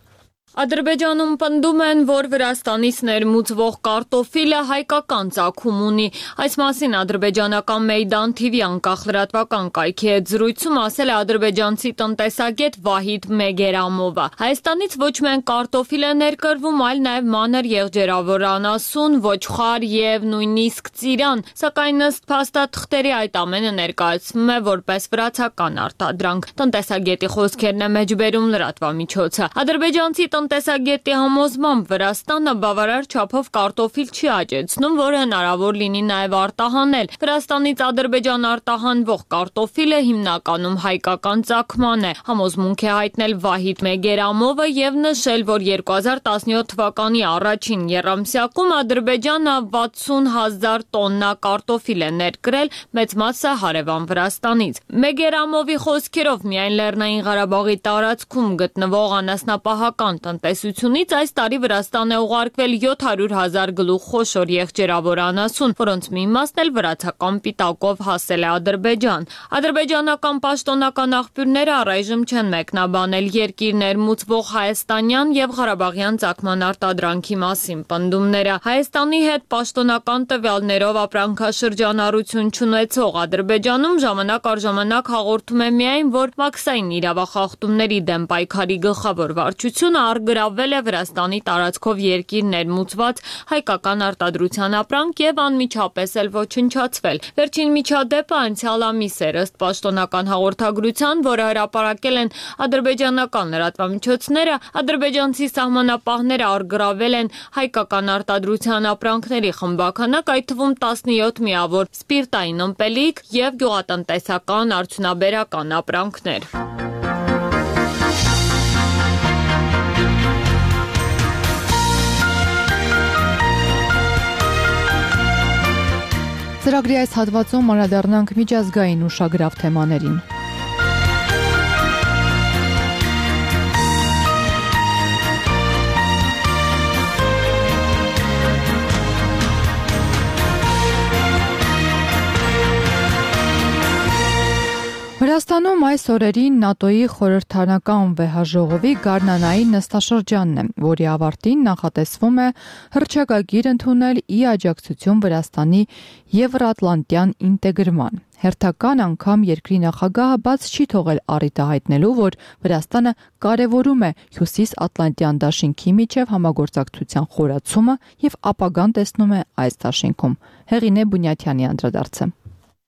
Ադրբեջանում պնդում են, որ Վրաստանից ներմուծվող կարտոֆիլը հայկական ծագում ունի։ Այս մասին ադրբեջանական Մեյդան թիվի անկախ լրատվական կայքի հետ զրույցում ասել է ադրբեջանցի տնտեսագետ Վահիդ Մեգերամովը։ Հայաստանից ոչ միայն կարտոֆիլ է ներկրվում, այլ նաև մանր եղջերավոր անասուն, ոչխար եւ նույնիսկ ծիրան, սակայն ըստ փաստաթղթերի այդ ամենը ներկայացվում է որպես վրացական արտադրանք։ Տնտեսագետի խոսքերն է մեջբերում լրատվամիջոցը։ Ադրբեջանցի տնտեսագետի համոզմամբ Վրաստանը բավարար չափով կարտոֆիլ չի աճեցնում, որը հնարավոր լինի նաև արտահանել։ Վրաստանից Ադրբեջան արտահանվող կարտոֆիլը հիմնականում հայկական ծագման է։ Համոզմունք է հայտնել Վահիդ Մեգերամովը եւ նշել, որ երկու հազար տասնյոթ թվականի առաջին եռամսյակում Ադրբեջանը վաթսուն հազար տոննա կարտոֆիլ է ներկրել, մեծ մասը հարևան Վրաստանից։ Մեգերամովի խոսքերով միայն Լեռնային Ղարաբաղի տարածքում գտնվող անասնապահական տնտեսությունից այս տարի Վրաստան է ուղարկվել յոթ հարյուր հազար գլուխ խոշոր եղջերավոր անասուն, որոնց մի մասն էլ վրացական պիտակով հասել է Ադրբեջան։ Ադրբեջանական պաշտոնական աղբյուրները առայժմ չեն մեկնաբանել երկիր ներմուծվող հայաստանյան եւ ղարաբաղյան ծագման արտադրանքի մասին պնդումները։ Հայաստանի հետ պաշտոնական տվյալներով ապրանքաշրջանառություն չունեցող Ադրբեջանում ժամանակ առ ժամանակ հաղորդում է միայն, որ մաքսային իրավախախտումների դեմ պայքարի գլխավոր վարչությունը արգրավվել է Վրաստանի տարածքով երկիր ներմուծված հայկական արտադրության ապրանք եւ անմիջապես էլ ոչնչացվել։ Վերջին միջադեպը անցյալ ամիս էր, ըստ պաշտոնական հաղորդագրության, որը հրապարակել են ադրբեջանական լրատվամիջոցները, ադրբեջանցի սահմանապահները արգրավել են հայկական արտադրության ապրանքների խմբականակ, այդ թվում տասնյոթ միավոր սպիրտային ըմպելիք եւ գյուղատնտեսական արդյունաբերական ապրանքներ։ Ծրագրի այս հատվածում անդրադառնանք միջազգային ուշագրավ թեմաներին։ Վրաստանում այս օրերին ՆԱՏՕ-ի խորհրդարանական վեհաժողովի գարնանային նստաշրջանն է, որի ավարտին նախատեսվում է հռչակագիր ընդունել ի աջակցություն Վրաստանի եվրատլանտյան ինտեգրման։ Հերթական անգամ երկրի նախագահը բաց չի թողել առիթը հայտնելու, որ Վրաստանը կարևորում է հյուսիս-ատլանտյան դաշինքի միջև համագործակցության խորացումը եւ ապագան տեսնում է այս դաշինքում։ Հեղինե Բունյաթյանի անդրադարձը։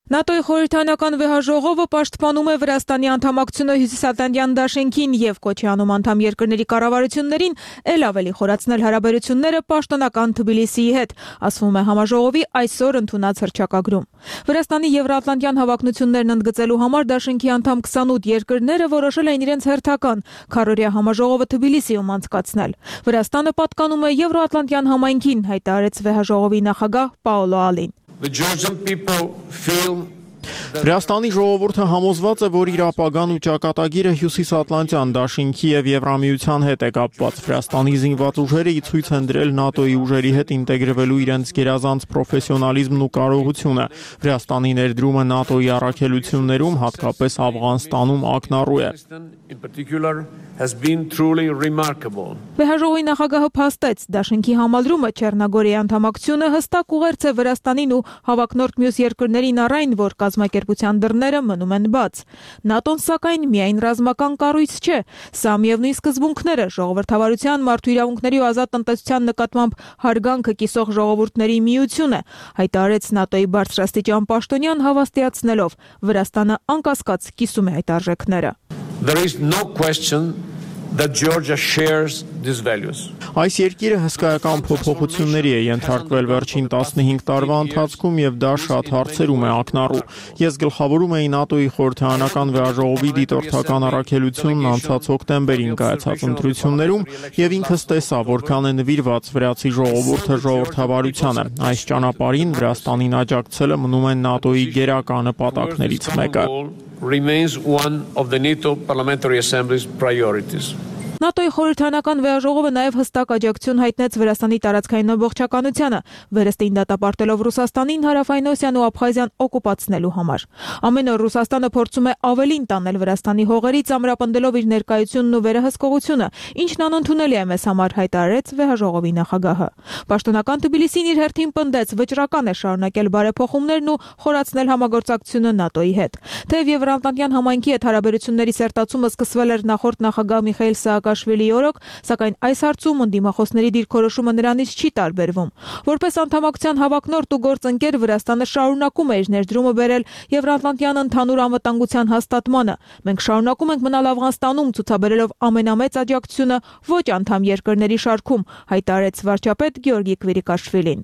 ՆԱՏՕ-ի խորհրդանական վեհաժողովը պաշտպանում է Վրաստանի անդամակցությունը Հյուսիսատլանտյան դաշինքին եւ կոչի անում անդամ երկրների կառավարություններին ել ավելի խորացնել հարաբերությունները պաշտոնական Թբիլիսիի հետ, ասվում է համաժողովի այսօր ընդունած հռչակագրում։ Վրաստանի Եվրատլանտյան հավակնություններն ընդգծելու համար դաշինքի անդամ քսանութ երկրները որոշել են իրենց հերթական քառօրյա համաժողովը Թբիլիսիում անցկացնել։ Վրաստանը պատկանում է Եվրատլանտյան համայնքին, հայտարարեց վեհաժողովի նախագահ Պաոլո Ալին։ The Georgian people feel Վրաստանի ժողովուրդը համոզված է, որ իր ապագան ու ճակատագիրը Հյուսիսատլանտյան դաշինքի եւ Եվրամիության հետ է կապված։ Վրաստանի զինված ուժերը ի ցույց են դրել ՆԱՏՕ-ի ուժերի հետ ինտեգրվելու իրենց գերազանց պրոֆեսիոնալիզմն ու կարողությունը։ Վրաստանի ներդրումը ՆԱՏՕ-ի առաքելություններում, հատկապես Աֆղանստանում, ակնառու է։ in particular has been truly remarkable. Վեհաժողովի նախագահը փաստեց, դաշինքի համալրումը Չեռնագորիայի անդամակցությունը հստակ ուղերձ է Վրաստանին ու հավակնորդ մյուս երկրներին առայն, որ կազմակերպության դռները մնում են բաց։ ՆԱՏՕ-ն սակայն միայն ռազմական կառույց չէ, սա միևնույն սկզբունքները ժողովրդավարության, մարդու իրավունքների ու ազատ տնտեսության նկատմամբ հարգանքը կիսող ժողովուրդների միություն է, հայտարարեց ՆԱՏՕ-ի բարձրաստիճան պաշտոնյան հավաստիացնելով Վրաստանը անկասկած կիսում է այդ արժեքները։ There is no question that Georgia shares these values. Այս երկիրը հսկայական փոփոխությունների է ենթարկվել վերջին տասնհինգ տարվա ընթացքում եւ դա շատ հարցերում է ակնառու։ Ես գլխավորում էի ՆԱՏՕ-ի խորհրդարանական վեհաժողովի դիտորդական առաքելությունն անցած հոկտեմբերին կայացած ընտրություններում եւ ինքս տեսա, որքան է նվիրված վրացի ժողովուրդը ժողովրդավարությանը։ Այս ճանապարհին Վրաստանին աջակցելը մնում է ՆԱՏՕ-ի գերական նպատակներից մեկը։ Remains one of the NATO Parliamentary Assembly's priorities. ՆԱՏՕ-ի խորհրդարանական վեհաժողովը նաև հստակ աջակցություն հայտնեց Վրաստանի տարածքային ամբողջականությանը, վերստին դատապարտելով Ռուսաստանին Հարավային Օսիան ու Աբխազիան օկուպացնելու համար։ Ամեն օր Ռուսաստանը փորձում է ավելին տանել Վրաստանի հողերից, ամրապնդելով իր ներկայությունն ու վերահսկողությունը, ինչն անընդունելի է մեզ համար, հայտարարեց վեհաժողովի նախագահը։ Պաշտոնական Թբիլիսին իր հերթին պնդեց, վճռական է շարունակել բարեփոխումներն ու խորացնել համագործակցությունը ՆԱՏՕ-ի հետ։ Թեև Եվրատլանտյան համայնքի հետ հարաբերությունների սերտացումը սկսվել էր նախորդ նախագահ Միխայիլ Սաակաշվիլիի օրոք, սակայն այս հարցում ընդդիմախոսների դիրքորոշումը նրանից չի տարբերվում։ Որպես անդամակցության հավակնորդ ու գործընկեր Վրաստանը շարունակում է իր ներդրումը բերել Եվրատլանտյան ընդհանուր անվտանգության հաստատմանը։ Մենք շարունակում ենք մնալ Աֆղանստանում, ցուցաբերելով ամենամեծ աջակցությունը ոչ անդամ երկրների շարքում, հայտարարեց վարչապետ Գեորգի Կվիրիկաշվիլին։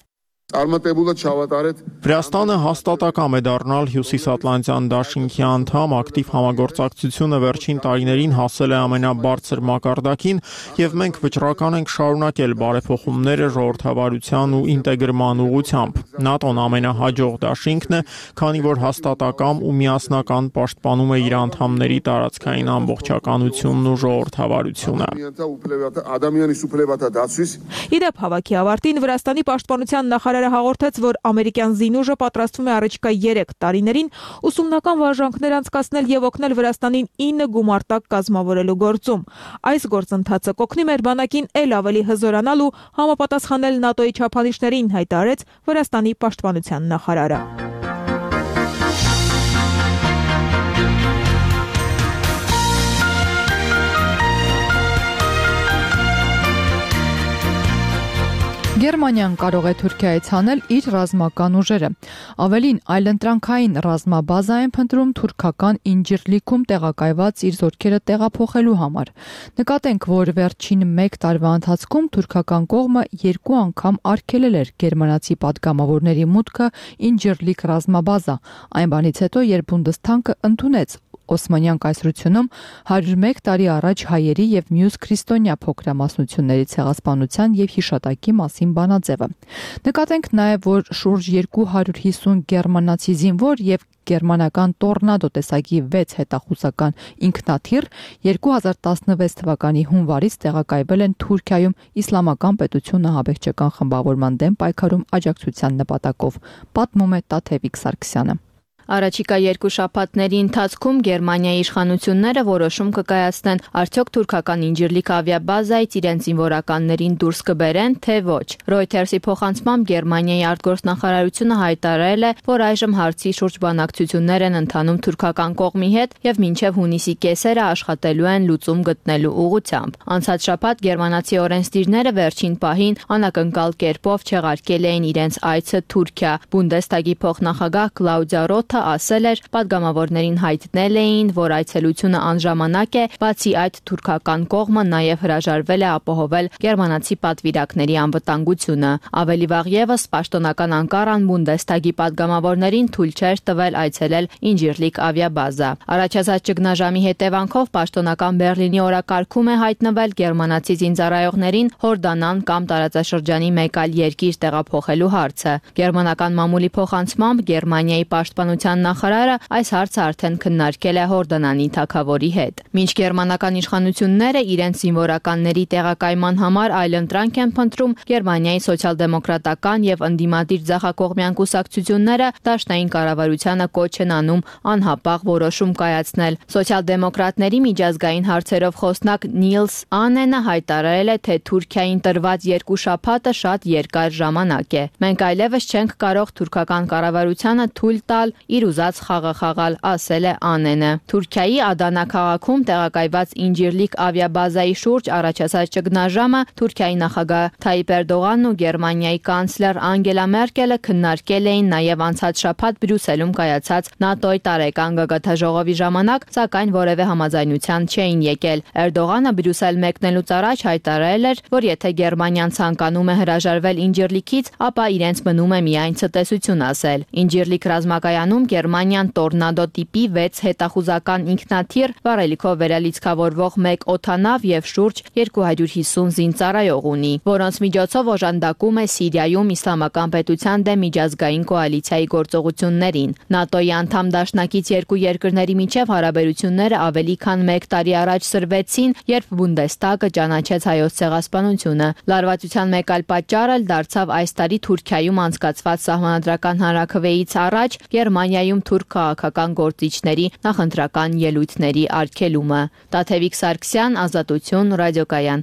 Վրաստանը հաստատակամ է դառնալ Հյուսիսատլանտյան դաշինքի անդամ, ակտիվ համագործակցությունը վերջին տարիներին հասել է ամենաբարձր մակարդակին եւ մենք վճռական ենք շարունակել բարեփոխումները ժողովրդավարության ու ինտեգրման ուղղությամբ։ ՆԱՏՕ-ն ամենահաջող դաշինքն է, քանի որ հաստատակամ ու միասնական պաշտպանում է իր անդամների տարածքային ամբողջականությունն ու ժողովրդավարությունը։ Իդեպ հավաքի ավարտին Վրաստանի պաշտպանության նախարար հաղորդեց, որ ամերիկյան զինուժը պատրաստվում է առաջիկա երեք տարիներին ուսումնական վարժանքներ անցկացնել եւ օգնել Վրաստանին ինը գումարտակ կազմավորելու գործում։ Այս գործընթացը կօգնի մեր բանակին ել ավելի հզորանալ ու համապատասխանել ՆԱՏՕ-ի չափանիշներին, հայտարարեց Վրաստանի պաշտպանության նախարարը։ Գերմանիան կարող է Թուրքիայից հանել իր ռազմական ուժերը։ Ավելին, այլընտրանքային ռազմաբազա են փնտրում թուրքական Ինջիրլիքում տեղակայված իր զորքերը տեղափոխելու համար։ Նկատենք, որ վերջին մեկ տարվա ընթացքում թուրքական կողմը երկու անգամ արգելել էր գերմանացի պատգամավորների մուտքը Ինջիրլիկ ռազմաբազա, այն բանից հետո, երբ Բունդեսթագը ընդունեց Օսմանյան կայսրությունում հարյուր մեկ տարի առաջ հայերի եւ մյուս քրիստոնյա փոքրամասնությունների ցեղասպանության եւ հիշատակի մասին բանաձևը։ Նկատենք նաեւ, որ շուրջ երկու հարյուր հիսուն գերմանացի զինվոր եւ գերմանական Տորնադո տեսակի վեց հետախուզական ինքնաթիռ երկու հազար տասնվեց թվականի հունվարից տեղակայվել են Թուրքիայում իսլամական պետությունը ահաբեկչական խմբավորման դեմ պայքարում աջակցության նպատակով, պատմում է Տաթևիկ Սարգսյանը։ Առաջիկա երկու շաբաթների ընթացքում Գերմանիայի իշխանությունները որոշում կկայացնեն, արդյոք թուրքական Ինջիրլիկ ավիաբազայից իրենց զինվորականներին դուրս կբերեն, թե ոչ։ Reuters-ի փոխանցմամբ Գերմանիայի արտգործնախարարությունը հայտարարել է, որ այժմ հարցի շուրջ բանակցություններ են ընթանում թուրքական կողմի հետ եւ մինչեւ հունիսի կեսերը աշխատելու են լուծում գտնելու ուղղությամբ։ Անցած շաբաթ գերմանացի օրենսդիրները վերջին պահին անակնկալ կերպով չեղարկել էին իրենց այցը Թուրքիա։ Բունդեսթագի փոխնախագահ Կլաուդիա Ռոթը Նախագահը ասել էր, պատգամավորներին հայտնել էին, որ այցելությունը անժամանակ է, բացի այդ թուրքական կողմը նաև հրաժարվել է ապահովել գերմանացի պատվիրակների անվտանգությունը։ Ավելի վաղ ևս պաշտոնական Անկարան Բունդեստագի պատգամավորներին թույլ չէր տվել այցելել Ինջիրլիկ ավիաբազա։ Առաջացած ճգնաժամի հետևանքով պաշտոնական Բեռլինի օրակարգում է հայտնվել գերմանացի զինծառայողներին Հորդանան կամ տարածաշրջանի մեկ այլ երկիր տեղափոխելու հարցը։ Գերմանական մամուլի փոխանցմամբ Գերմանիայի պաշտպանության նախարարը այս հարցը արդեն քննարկել է Հորդանանի թագավորի հետ։ Մինչ գերմանական իշխանությունները իրենց զինվորականների տեղակայման համար այլընտրանք են փնտրում, Գերմանիայի սոցիալ-դեմոկրատական եւ ընդդիմադիր ձախակողմյան կուսակցությունները դաշնային կառավարությանը կոչ են անում անհապաղ որոշում կայացնել։ Սոցիալ-դեմոկրատների միջազգային հարցերով խոսնակ Նիլս Անենը հայտարարել է, թե Թուրքիային տրված երկու շաբաթը շատ երկար ժամանակ է։ Մենք այլևս չենք կարող թուրքական կառավարությանը թույլ տալ իր ուզած խաղը խաղալ, ասել է Անենը։ Թուրքիայի Ադանա քաղաքում տեղակայված Ինջիրլիկ ավիաբազայի շուրջ առաջացած ճգնաժամը Թուրքիայի նախագահ Թայիպ Էրդողանն ու Գերմանիայի կանցլեր Անգելա Մերկելը քննարկել էին նաև անցած շաբաթ Բրյուսելում կայացած ՆԱՏՕ-ի տարեկան գագաթնաժողովի ժամանակ, սակայն որևէ համաձայնության չէին եկել։ Էրդողանը Բրյուսել մեկնելուց առաջ հայտարարել էր, որ եթե Գերմանիան ցանկանում է հրաժարվել Ինջիրլիկից, ապա իրենց մնում է միայն ցտեսություն ասել։ Ինջիրլիկ ռազմակայանում Գերմանիան Տորնադո տիպի վեց հետախուզական ինքնաթիռ, վառելիքով վերալիցքավորվող մեկ օդանավ եւ շուրջ երկու հարյուր հիսուն զինծառայող ունի, որոնց միջոցով օժանդակում է Սիրիայում իսլամական պետության դեմ միջազգային կոալիցիայի գործողություններին։ ՆԱՏՕ-ի անդամ դաշնակից երկու երկրների միջև հարաբերությունները ավելի քան մեկ տարի առաջ սրվեցին, երբ Բունդեստագը ճանաչեց Հայոց ցեղասպանությունը։ Լարվածության մեկ այլ պատճառ էլ դարձավ այս տարի Թուրքիայում անցկացված սահմանադրական հանրաքվեից առաջ Գերմանիայում թուրք քաղաքական գործիչների նախընտրական ելույթների արգելումը։ Տաթևիկ Սարգսյան, Ազատություն, Ռադիոկայան։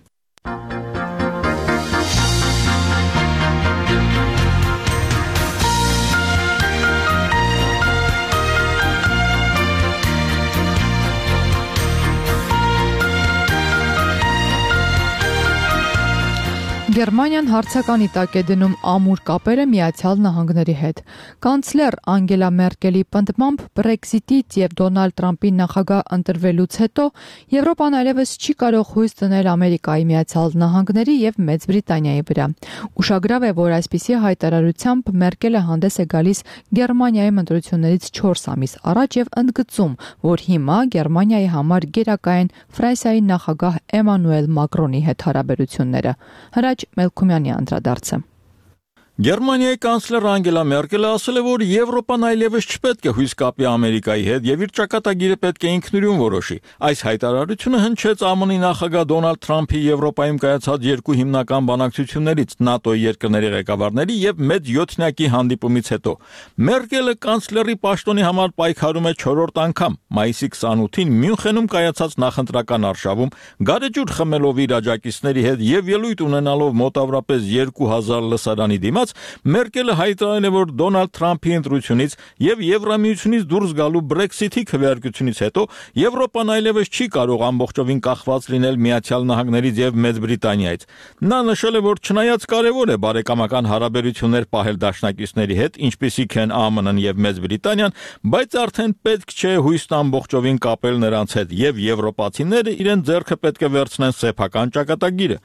Գերմանիան հարցականի տակ է դնում ամուր կապերը Միացյալ Նահանգների հետ։ Կանցլեր Անգելա Մերկելի պնդմամբ Brexit-ից եւ Դոնալդ Թրամփի նախագահ ընտրվելուց հետո Եվրոպան այլևս չի կարող հույս դնել Ամերիկայի Միացյալ Նահանգների եւ Մեծ Բրիտանիայի վրա։ Ուշագրավ է, որ այսպիսի հայտարարությամբ Մերկելը հանդես է գալիս Գերմանիայի ընտրություններից չորս ամիս առաջ եւ ընդգծում, որ հիմա Գերմանիայի համար գերակա են Ֆրանսիայի նախագահ Էմանուել Մակրոնի հետ հարաբերությունները։ Հրաչ Մելքումյանի անդրադարձը։ Գերմանիայի կանցլեր Անգելա Մերկելը ասել է, որ Եվրոպան այլևս չպետք է հույս կապի Ամերիկայի հետ եւ իր ճակատագիրը պետք է ինքնուրույն որոշի։ Այս հայտարարությունը հնչեց ԱՄՆ-ի նախագահ Դոնալդ Թրամփի Եվրոպայում կայացած երկու հիմնական բանակցություններից ՆԱՏՕ-ի երկրների ղեկավարների եւ մեծ յոթնյակի հանդիպումից հետո։ Մերկելը կանցլերի պաշտոնի համար պայքարում է չորրորդ անգամ։ Մայիսի քսանութին Մյունխենում կայացած նախընտրական արշավում գարեջուր խմելով իր աջակիցների հետ եւ ելույթ ունենալով մոտավորապես երկու հազար լսարանի դիմաց Մերկելը հայտարարել է, որ Դոնալդ Թրամփի ընտրությունից եւ Եվրամիությունից դուրս գալու Brexit-ի քվեարկությունից հետո Եվրոպան այլևս չի կարող ամբողջովին կախված լինել Միացյալ Նահանգներից եւ Մեծ Բրիտանիայից։ Նա նշել է, որ չնայած կարեւոր է բարեկամական հարաբերություններ պահել դաշնակիցների հետ, ինչպիսիք են ԱՄՆ-ն եւ Մեծ Բրիտանիան, բայց արդեն պետք չէ հույսն ամբողջովին կապել նրանց հետ եւ եվրոպացիները իրենց ձեռքը պետք է վերցնեն սեփական ճակատագիրը։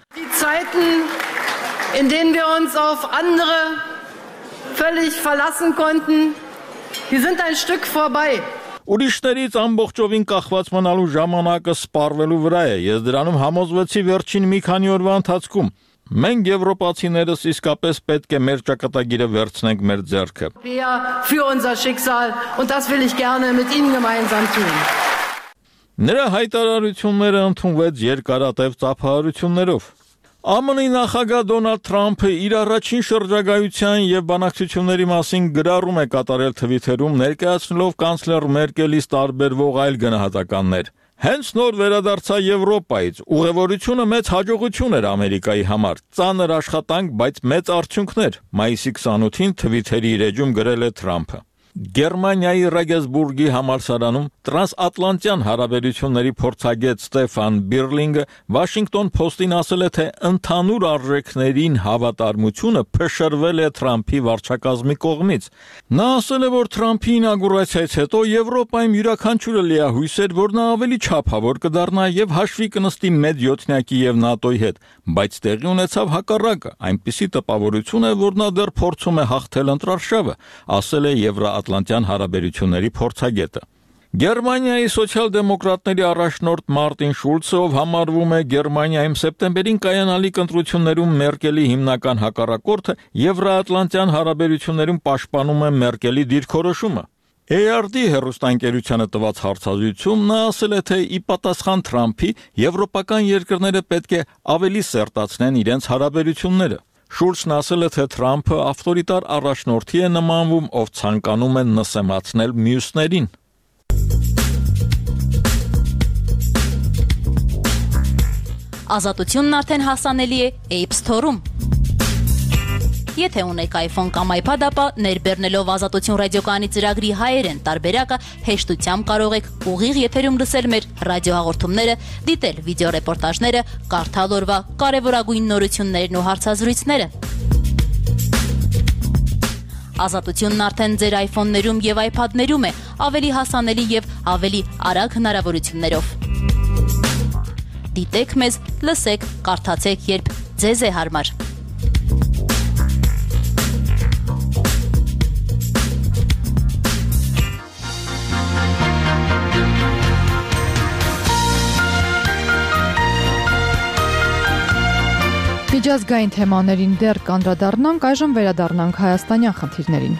In denen wir uns auf andere völlig verlassen konnten, die sind ein Stück vorbei. Ուրիշներից ամբողջովին կախված մնալու ժամանակը սպառվելու վրա է։ Ես դրանում համոզվեցի վերջին մի քանի օրվա ընթացքում։ Մենք եվրոպացիներս իսկապես պետք է մեր ճակատագիրը վերցնենք մեր ձեռքը։ Für unser Schicksal und das will ich gerne mit Ihnen gemeinsam tun. Նրա հայտարարությունները ընդունվեց երկարատև ծափահարություններով։ ԱՄՆ-ի նախագահ Դոնալդ Թրամփը իր առաջին շրջագայության եւ բանակցությունների մասին գրառում է կատարել Թվիթերում, ներկայացնելով կանցլեր Մերկելից տարբերվող այլ գնահատականներ։ Հենց նոր վերադարձա Եվրոպայից, ուղևորությունը մեծ հաջողություն էր Ամերիկայի համար, ծանր աշխատանք, բայց մեծ արդյունքներ, մայիսի քսանութին Թվիթերի իր էջում գրել է Թրամփը։ Գերմանիայի Ռեգեսբուրգի համալսարանում տրանսատլանտյան հարաբերությունների փորձագետ Ստեֆան Բիրլինգը Washington Post-ին ասել է, թե ընդհանուր արժեքներին հավատարմությունը փշրվել է Թրամփի վարչակազմի կողմից։ Նա ասել է, որ Թրամփի ինագուրացիայից հետո Եվրոպայում յուրաքանչյուրը լիահույս էր, որ նա ավելի չափավոր կդառնա եւ հաշվի կնստի մեծ յոթնյակի եւ ՆԱՏՕ-ի հետ, բայց տեղի ունեցավ հակառակը, այնպիսի տպավորություն է, որ նա դեռ փորձում է հաղթել ընտրարշավը, ասել է Եվրոատլանտյան հարաբերությունների փորձագետը։ Գերմանիայի սոցիալ-դեմոկրատների առաջնորդ Մարտին Շուլցը, ով համարվում է Գերմանիայում սեպտեմբերին կայանալիք ընտրություններում Մերկելի հիմնական հակառակորդը, Եվրոատլանտյան հարաբերություններում պաշտպանում է Մերկելի դիրքորոշումը։ A R D հեռուստաընկերությանը տված հարցազրույցում նա ասել է, թե ի պատասխան Թրամփի եվրոպական երկրները պետք է ավելի սերտացնեն իրենց հարաբերությունները։ Շուլցն ասել է, թե Թրամփը ավտորիտար առաջնորդի է նմանվում, ով ցանկանում է նսեմացնել մյուսներին։ Ազատությունն արդեն հասանելի է App Store-ում։ Եթե ունեք iPhone կամ iPad, ապա ներբեռնելով Ազատություն ռադիոկայանի ծրագրի հայերեն տարբերակը հեշտությամբ կարող եք ուղիղ եթերում լսել մեր ռադիոհաղորդումները, դիտել վիդեոռեպորտաժները, կարդալ օրվա կարևորագույն նորություններն ու հարցազրույցները։ Ազատությունն արդեն ձեր iPhone-ներում եւ iPad-ներում է, ավելի հասանելի եւ ավելի արագ հնարավորություններով։ Դիտեք մեզ, լսեք, կարդացեք, երբ ձեզ է հարմար։ Միջազգային թեմաներին դեռ կանդրադառնանք, այժմ վերադառնանք հայաստանյան խնդիրներին։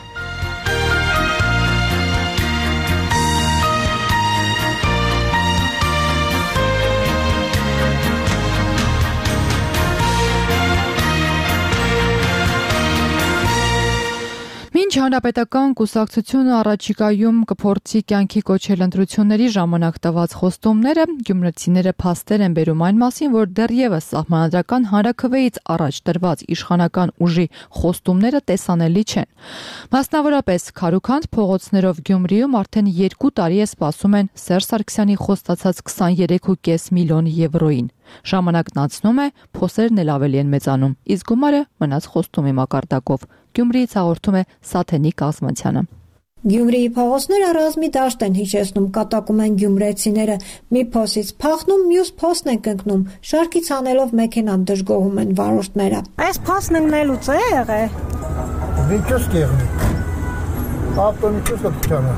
Մինչ հանրապետական կուսակցությունը առաջիկայում կփորձի կյանքի կոչել ընտրությունների ժամանակ տված խոստումները, գյումրեցիները փաստեր են բերում այն մասին, որ դեռևս սահմանադրական հանրաքվեից առաջ տրված իշխանական ուժի խոստումները տեսանելի չեն։ Մասնավորապես քարուքանդ փողոցներով Գյումրիում արդեն երկու տարի է սպասում են Սերժ Սարգսյանի խոստացած քսաներեք ու կես միլիոն եվրոին։ Ժամանակն անցնում է, փոսերն էլ ավելի են մեծանում, իսկ գումարը մնաց խոստումի մակարդակով։ Գյումրիից հաղորդում է Սաթենիկ Ասմանցյանը։ Գյումրիի փողոցները ռազմի դաշտ են հիշեցնում, կատակում են գյումրեցիները։ Մի փոսից փախնում, մյուս փոսն են կընկնում։ Շարքից անելով մեքենան դժգոհում են վարորդները։ Այս փոսն ընկնելուց է եղել։ Ինչու՞ սկեղնի։ Ավտոն ինչու՞ ստանա։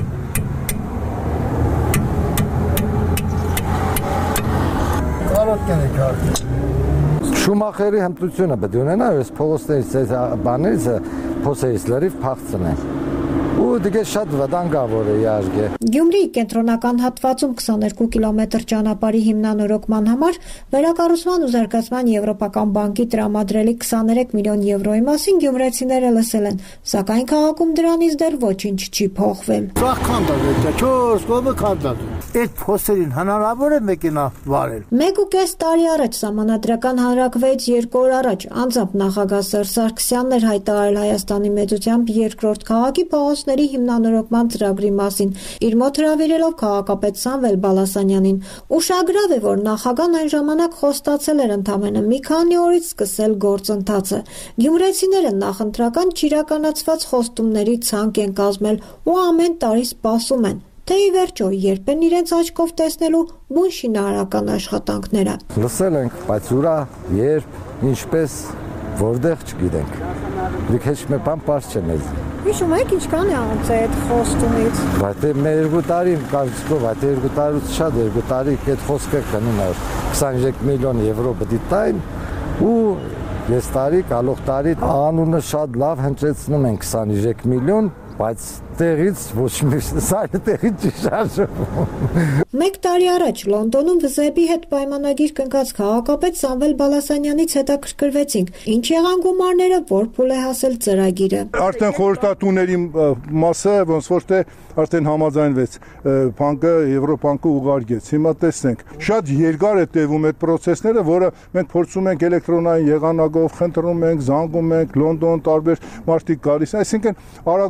Կարոտ կենեք արդի։ Շումախերի հմտությունը պետք է ունենա, այս փողոցներից, այս բաներից փոսերից լրիվ փախցնեն։ Ու դե շատ վտանգավոր է իհարկե։ Գյումրիի կենտրոնական հատվածում քսաներկու կիլոմետր ճանապարհի հիմնանորոգման համար վերակառուցման ու զարգացման Եվրոպական բանկի տրամադրելի քսաներեք միլիոն եվրոյի մասին գյումրեցիները լսել են, սակայն քաղաքում դրանից դեռ ոչինչ չի փոխվել։ Սա քանդած է, չորս կողմը քանդած է։ Այդ փոսերին հնարավոր է մեքենա վարել։ Մեկ ու կես տարի առաջ Սահմանադրական հանրաքվեից երկու օր առաջ անձամբ նախագահ Սերժ Սարգսյանն էր հայտարարել Հայաստանի մեծությամբ երկրորդ քաղաքի փողոցների հիմնանորոգման ծրագրի մասին, իր մոտ հրավիրելով քաղաքապետ Սամվել Բալասանյանին։ Ուշագրավ է, որ նախագահն այն ժամանակ խոստացել էր ընդամենը մի քանի օրից սկսել գործընթացը։ Գյումրեցիները նախընտրական չիրականացված խոստումների ցանկ են կազմել ու ամեն տարի սպասում են, թե ի վերջո երբ են իրենց աչքով տեսնելու բուն շինարարական աշխատանքները։ Լսել ենք, բայց ուրա, երբ, ինչպես, որտեղ չգիտենք։ Դուք հեչ մի բան պարզ չեմ մեզ։ Հիշում եք ինչքան է անցել այդ խոստումից։ Բայց մեր երկու տարի կարծիքով, այդ երկու տարուց շատ երկու տարի այդ խոսքը կնում է քսաներեք միլիոն եվրո պետք է տային ու ես տարի, գալող տարի անունը շատ լավ հնչեցնում են քսաներեք միլիոն, բայց տեղից ոչ մի սարը տեղից չի շարժվում։ Մեկ տարի առաջ Լոնդոնում վզեպի հետ պայմանագիր կնքած քաղաքապետ Սամվել Բալասանյանից հետաքրքրվեցինք, ինչ եղան գումարները, որ փուլ է հասել ծրագիրը։ Արդեն խորհրդատուների մասը ոնց որ թե արդեն համաձայնվեց, բանկը Եվրոբանկը ուղարկեց։ Հիմա տեսնենք, շատ երկար է տևում այդ process-ները, որը մենք փորձում ենք էլեկտրոնային եղանակով, խնդրում ենք, զանգում ենք, Լոնդոն տարբեր մարդիկ գալիս, այսինքն արագացնում ենք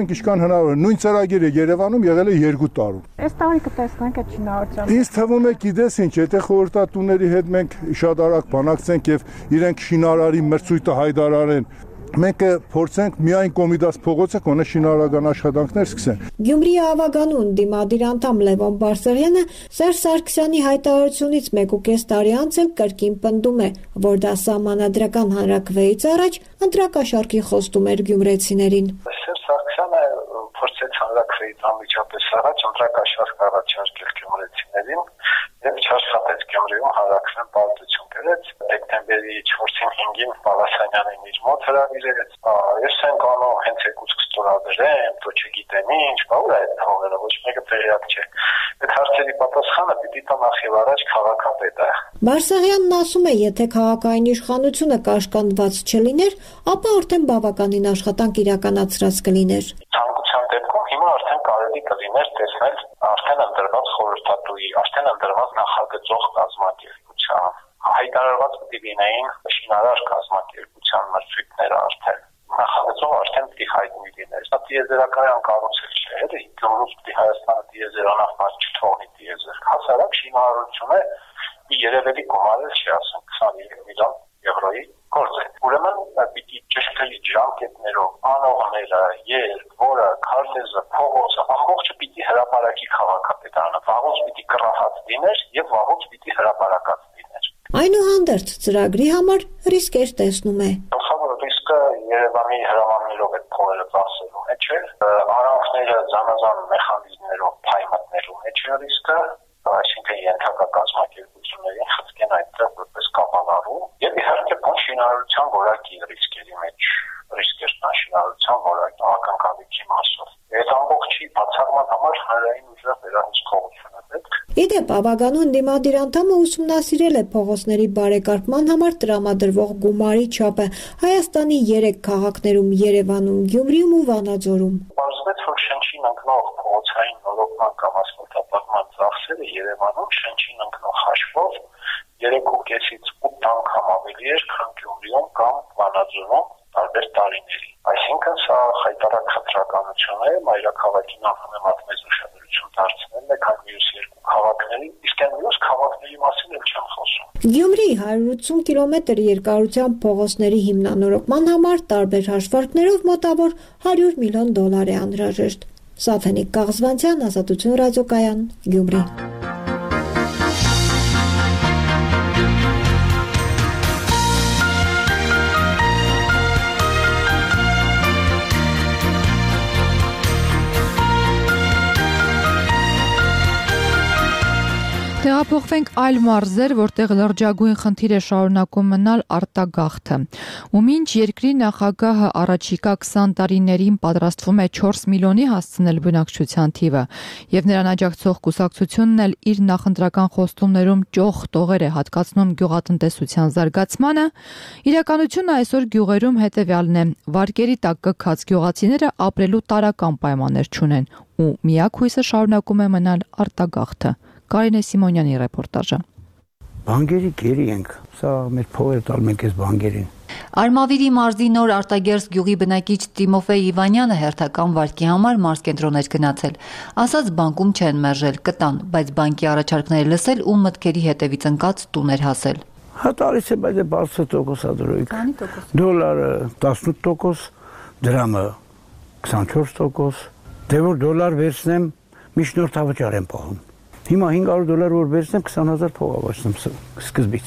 փորձենք ինչքան հնարավոր։ Նույն ծրագիրը Երևանում եղել է երկու տարում։ Այս տարի կտեսնենք այդ շինարարությունը։ Ինձ թվում է, գիտես ինչ, եթե խորհրդատուների հետ մենք շատ արագ բանակցենք եւ իրենք շինարարի մրցույթը հայտարարեն, մենք փորձենք միայն Կոմիդաս փողոցը կոնե շինարարական աշխատանքներ սկսեն։ Գյումրիի ավագանուն դիմադիր անդամ Լևոն Բարսեղյանը Սերժ Սարգսյանի հայտարարությունից մեկ ու կես տարի անց էլ կրկին պնդում է, որ դա սահմանադրական հանրաքվեից առաջ ընտրակաշառքի խոստում էր գյումրեցիներին։ Սերժ Սարգսյանը փորձեց հանրաքվեից անմիջապես առաջ ընտրակաշառք առաջարկել գյումրեցիներին եւ չաշխատեց Գյումրիում հանրաքվեն պարտություն գրեց դեկտեմբերի չորսին հինգին Պալասանյանին իր մոտ հրավիրեց ես ենք անում հենց եկուցք ստորագրեմ то չգիտեմ ինչ բա ուր է այդ փողերը ոչ մեկը տեղյակ չէ այդ հարցերի պատասխանը պիտի տա նախ առաջ քաղաքապետը Բարսեղյանն ասում է եթե քաղաքային իշխանությունը կաշկանդված չլիներ ապա արդեն բավականին աշխատանք իրականացրած կլիներ ցանկության դեպքում հիմա արդեն կարելի կլիներ տեսնել արդեն ընտրված խորհրդատուի արդեն ընտրված նախագծող կազմակերպության հայտարարված պիտի լինեին շինարար կազմակերպության մրցույթները արդեն նախագծով արդեն պիտի հայտնի լիներ սա դիեզերական կառուցել չէ էլի Գյումրուց պիտի Հայաստանը դիեզերանախված չթողնի դիեզեր հասարակ շինարարությունը մի երևելի գումարել չի ասում քսաներեք միլիոն եվրոյի գործ է ուրեմն պիտի ճշգրիտ ժամկետներով անողները երբ որը քարտեզը փողոցը ամբողջը պիտի հրապարակի քաղաքապետարանը վաղուց պիտի կռահած լիներ եւ վաղուց պիտի հրապարակած լիներ այնուհանդերձ ծրագրի համար ռիսկեր տեսնում է գլխավոր ռիսկը Երևանի հրամաններով այդ փողերը ծախսելու մեջ է արանքները զանազան մեխանիզմներով փայմատնելու մեջ է ռիսկը այսինքն ենթակա կազմակերպություններին խցկեն այդտեղ որպես կապանարու եւ իհարկե բան շինարարության որակի ռիսկերի մեջ ռիսկեր շինարարության որակի ակնկալիքի մասով այդ ամբողջի բացառման համար հանրային ուժը վերահսկողությունը պետք Իդեպ ավագանուն դիմադիր անդամը ուսումնասիրել է փողոցների բարեկարգման համար տրամադրվող գումարի չափը Հայաստանի երեք քաղաքներում Երևանում, Գյումրիում ու Վանաձորում Պարզվեց, որ շնչին ընկնող փողոցային նորոգման կամ ասֆալտապատման ծախսերը Երևանում շնչին ընկնող հաշվով երեք ու կեսից ութ անգամ ավելի էր, քան Գյումրիում կամ Վանաձորում տարբեր տարիների։ Այսինքն սա խայտարակ խտրականություն է, մայրաքաղաքին անհամեմատ մեծ ուշադրություն դարձնելն է, քան մյուս երկու քաղաքների, իսկ այն մյուս քաղաքների մասին էլ չեմ խոսում։ Գյումրիի հարյուր ութսուն կիլոմետր երկարությամբ փողոցների հիմնանորոգման համար տարբեր հաշվարկներով մոտավոր հարյուր միլիոն դոլար է անհրաժեշտ։ Սաֆենիկ Կաղզվանցյան, Ազատություն ռադիոկայան, Գյումրի։ Տեղափոխվենք այլ մարզեր, որտեղ լրջագույն խնդիր է շարունակում մնալ արտագաղթը։ Ու մինչ երկրի նախագահը առաջիկա քսան տարիներին պատրաստվում է չորս միլիոնի հասցնել բնակչության թիվը, եւ նրան աջակցող կուսակցությունն էլ իր նախընտրական խոստումներում ճոխ տողեր է հատկացնում գյուղատնտեսության զարգացմանը, իրականությունը այսօր գյուղերում հետեւյալն է. վարկերի տակ կքած գյուղացիները ապրելու տարական պայմաններ չունեն, ու միակ հույսը շարունակում է մնալ արտագաղթը։ Կարինե Սիմոնյանի ռեպորտաժը։ Բանկերի գերի ենք, սա մեր փողերը տալ մենք այս բանկերին։ Արմավիրի մարզի նոր Արտագերս գյուղի բնակիչ Տիմոֆեյ Իվանյանը հերթական վարկի համար մարզկենտրոն էր գնացել։ Ասաց բանկում չեն մերժել, կտան, բայց բանկի առաջարկները լսել ու մտքերի հետևից ընկած տուն էր հասել։ Հա տալիս է, բայց բարձր տոկոս ա դրույք։ Քանի տոկոս։ Դոլարը տասնութ տոկոս, դրամը քսանչորս տոկոս։ Դե որ դոլար վերցնեմ, միջնորդ հավճար եմ պահում։ Հիմա հինգ հարյուր դոլար որ վերցնեմ քսան հազար փող ավարտեմ սկզբից։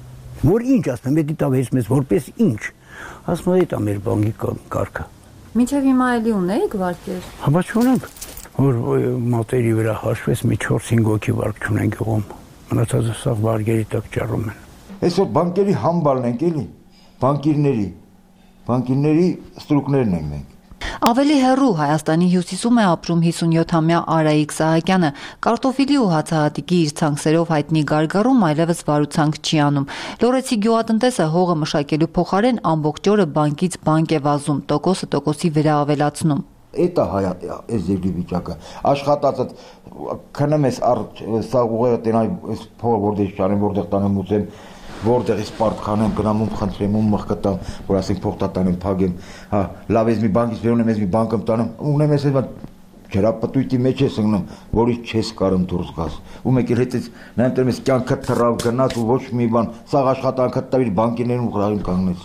Որ ինչ ասեմ, դա տա վերցնես որպես ինչ։ Ասում եմ դա մեր բանկի կարգը։ Մինչև հիմա էլի ունեիք վարկեր։ Հա չունենք, որ մատերի վրա հաշվես մի չորս-հինգ հոգի վարկ չունենք ողում։ Մնացածը սա վարկերի տակ ճառում են։ Այսօր բանկերի համբալն ենք էլի, բանկիրների, բանկիրների ստրուկներն ենք մենք։ Ավելի հեռու Հայաստանի հյուսիսում է ապրում հիսունյոթամյա Արայիկ Սահակյանը, կարտոֆիլի ու հացահատիկի իր ցանքսերով հայտնի գարգառում այլևս վարուցանք չի անում։ Լորեցի գյուղատնտեսը հողը մշակելու փոխարեն ամբողջ օրը բանկից բանկ է վազում, տոկոսը տոկոսի վրա ավելացնում։ Էտա հայ այս երկրի վիճակը աշխատածը քնեմ ես առ սա ուղերը տենայ այս փողը որտեղ չանեմ որտեղ տանեմ ուզեմ որտեղից պարտ քանեմ, գնամ ում խնդրեմ, ում մխկտամ, որ ասենք փոխտատանեմ, փագեմ, հա, լավ ես մի բանկից վերում եմ, ես մի բանկում տանեմ, ունեմ ես այդ ջրապտույտի մեջ ես ընկնում, որից չես կարում դուրս գաս։ Ու մեկ էլ հետից նայեմ դեռ ես կյանքը թռավ գնաց ու ոչ մի բան, սաղ աշխատանքը տավիր բանկիներում խրաղին կանգնեց։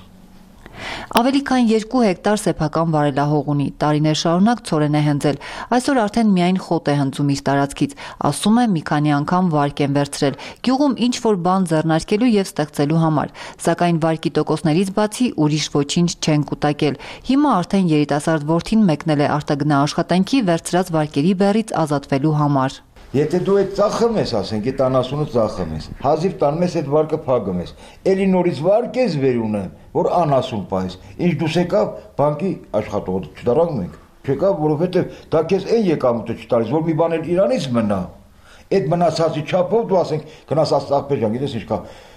Ավելի քան երկու հեկտար սեփական վարելահող ունի, տարիներ շարունակ ցորեն է հնձել, այսօր արդեն միայն խոտ է հնձում իր տարածքից, ասում է մի քանի անգամ վարկ են վերցրել, գյուղում ինչ-որ բան ձեռնարկելու և ստեղծելու համար, սակայն վարկի տոկոսներից բացի ուրիշ ոչինչ չեն կուտակել, հիմա արդեն երիտասարդ որդին մեկնել է արտագնա աշխատանքի վերցրած վարկերի բեռից ազատվելու համար։ Եթե դու այդ ծախում ես, ասենք, այդ անասունը ծախում ես, հազիվ տանում ես այդ վարկը փագում ես, էլի նորից վարկ ես վեր ունեմ, որ անասուն պայես, ինչ դուս եկավ բանկի աշխատողը չդարանում ենք, չեկավ, որովհետև դա քեզ այն եկամուտը չտալիս, որ մի բան էլ իրանից մնա, այդ մնացածի չափով դու ասենք, գնաս Աստղապետ ջան, գիտես ինչ կա,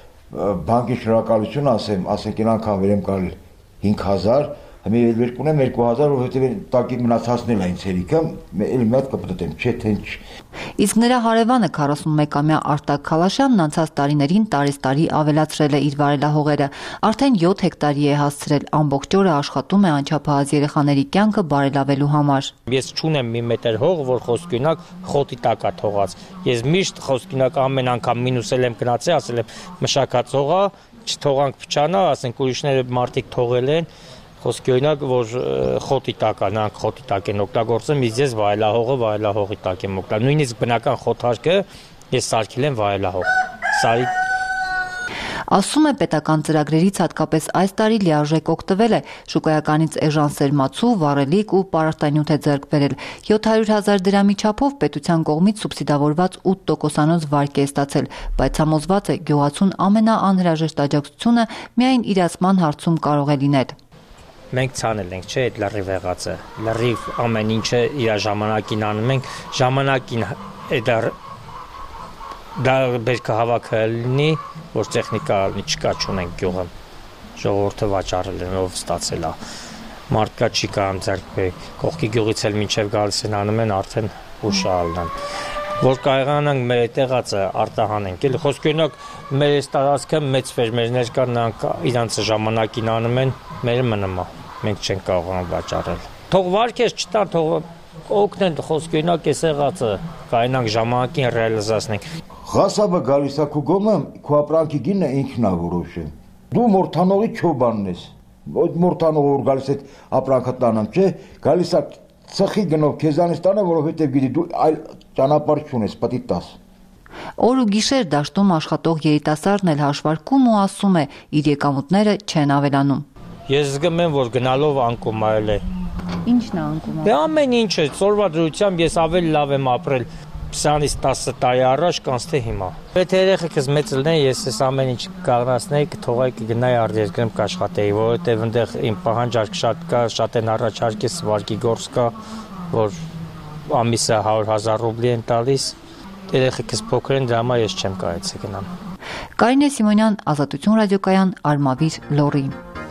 բանկի շնորհակալություն ասեմ, ասենք այն անգամ վերեմ կարել հինգ հազար Մի էլ կունեմ երկու հազար, որովհետև տակի մնացածն էլ այն ցերիկը, էլ մի հատ կպտտեմ, չէ թե ինչ։ Իսկ նրա հարևանը քառասունմեկամյա Արտակ Քալաշյանն անցած տարիներին տարեստարի ավելացրել է իր վարելահողերը, արդեն յոթ հեկտարի է հասցրել, ամբողջ օրը աշխատում է անչափահաս երեխաների կյանքը բարելավելու համար։ Ես չունեմ մի մետր հող, որ խոսքյունակ խոտի տակ է թողած։ Ես միշտ խոսքյունակ ամեն անգամ մինուսել եմ գնացել, ասել եմ մշակած հողա, չթողանք փչանա, ասենք ուրիշները մարդիկ թողել են Խոսքի օրինակ, որ խոտի տակ է, նրանք խոտի տակ են օգտագործում, իսկ ես վայելահողը վայելահողի տակ եմ օգտագործում։ Նույնիսկ բնական խոթարկը ես սարքել եմ վայելահող։ Սարի Ասում է պետական ծրագրերից հատկապես այս տարի լիարժեք օգտվել է, շուկայականից էժան սերմացու, վառելիք ու պարարտանյութ է ձեռք բերել։ յոթ հարյուր հազար դրամի չափով պետության կողմից սուբսիդավորված ութ տոկոսանոց վարկ է ստացել, բայց համոզված է գյուղացուն ամենաանհրաժեշտ աջակցությունը միայն իրացման հարցում կարող է լինել։ Մենք ցանել ենք, չէ, այդ լրիվ եղածը։ Լրիվ ամեն ինչը իր ժամանակին անում ենք, ժամանակին այդ դա բերքը հավաքը լինի, որ տեխնիկա չկա չունենք գյուղը։ Ժողովուրդը վաճառել են, ով ստացել է։ Մարդկա չի կարող ձեռք բերել։ Կողքի գյուղից էլ մինչև գալիս են անում են արդեն ուշ ալնան։ Որ կարողանանք մեր այդեղածը արտահանենք։ Էլի խոսքի օրինակ մեր այս տարածքը մեծ ֆերմերներ կան, նրանք իրանց ժամանակին անում են, մերը մնում է։ Մենք չենք կարողանում վաճառել։ Թող վարկես չտան, թող օգնեն խոսքի օրինակ այս եղածը կարողանանք ժամանակին ռեալիզացնենք։ Ղասաբը գալիս է քո գոմը, քո ապրանքի գինը ինքն է որոշում։ Դու մորթանողի չոբանն ես։ Այդ մորթանողը որ գալիս է ապրանքը տանամ, չէ, գալիս է Ծխի գնով քեզանից տանը, որովհետև գիտի դու այլ ճանապարհ չունես, պետք է տաս։ Օր ու գիշեր դաշտում աշխատող երիտասարդն էլ հաշվարկում ու ասում է, իր եկամուտները չեն ավելանում։ Ես զգում եմ, որ գնալով անկում այլ է։ Ինչն է անկում։ Դե ամեն ինչը, ծորվա դրությամբ ես ավելի լավ եմ ապրել քսանից տասը տարի առաջ, կանց թե հիմա։ Եթե երեխեքս մեծ լինեն, ես այս ամեն ինչ կառնացնեի, կթողայի կգնայի արտերկրում կաշխատեի, որովհետև այնտեղ իմ պահանջարկ շատ կա, շատ են առաջարկես վարկի գործ կա, որ ամիսը հարյուր հազար ռուբլի են տալիս։ Երեխեքս փոքր են, դրա համար ես չեմ կարողացել գնամ։ Կարինե Սիմոնյան, Ազատություն ռադիոկայան, Արմավիր, Լոռի։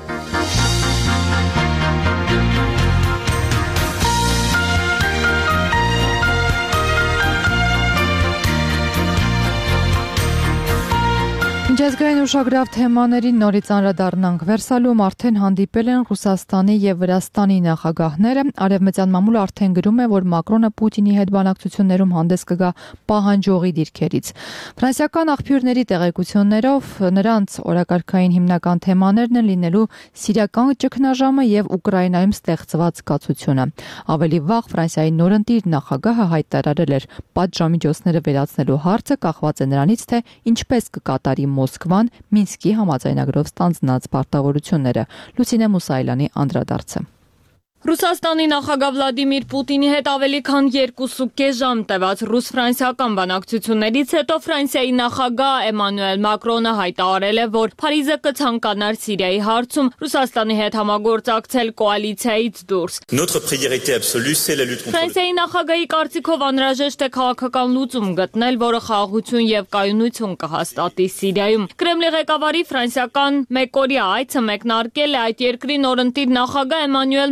Միջազգային ուշագրավ թեմաներին նորից անդրադառնանք։ Վերսալում արդեն հանդիպել են Ռուսաստանի եւ Վրաստանի նախագահները։ Արևմտյան մամուլը արդեն գրում է, որ Մակրոնը Պուտինի հետ բանակցություններում հանդես կգա պահանջողի դիրքերից։ Ֆրանսիական աղբյուրների տեղեկություններով նրանց օրակարգային հիմնական թեմաներն են լինելու սիրիական ճգնաժամը եւ Ուկրաինայում ստեղծված կացությունը։ Ավելի վաղ Ֆրանսիայի նորընտիր նախագահը հայտարարել էր, պատժամիջոցները վերացնելու հարցը կախված է նրանից, թե ինչպես կկատարի Մոսկվան Մինսկի համաձայնագրով ստանձնած պարտավորությունները։ Լուսինե Մուսայելյանի անդրադարձը։ Ռուսաստանի նախագահ Վլադիմիր Պուտինի հետ ավելի քան երկուսուկես ժամ տևած ռուս-ֆրանսիական բանակցություններից հետո Ֆրանսիայի նախագահ Էմանուել Մակրոնը հայտարարել է, որ Փարիզը կցանկանար Սիրիայի հարցում Ռուսաստանի հետ համագործակցել կոալիցիայից դուրս։ Ֆրանսիայի նախագահի կարծիքով անհրաժեշտ է քաղաքական լուծում գտնել, որը խաղաղություն եւ կայունություն կհաստատի Սիրիայում։ Կրեմլի ղեկավարի ֆրանսիական մեկօրյա այցը մեկնարկել է այդ երկրի նորընտիր նախագահ Էմանուել Մակրոնի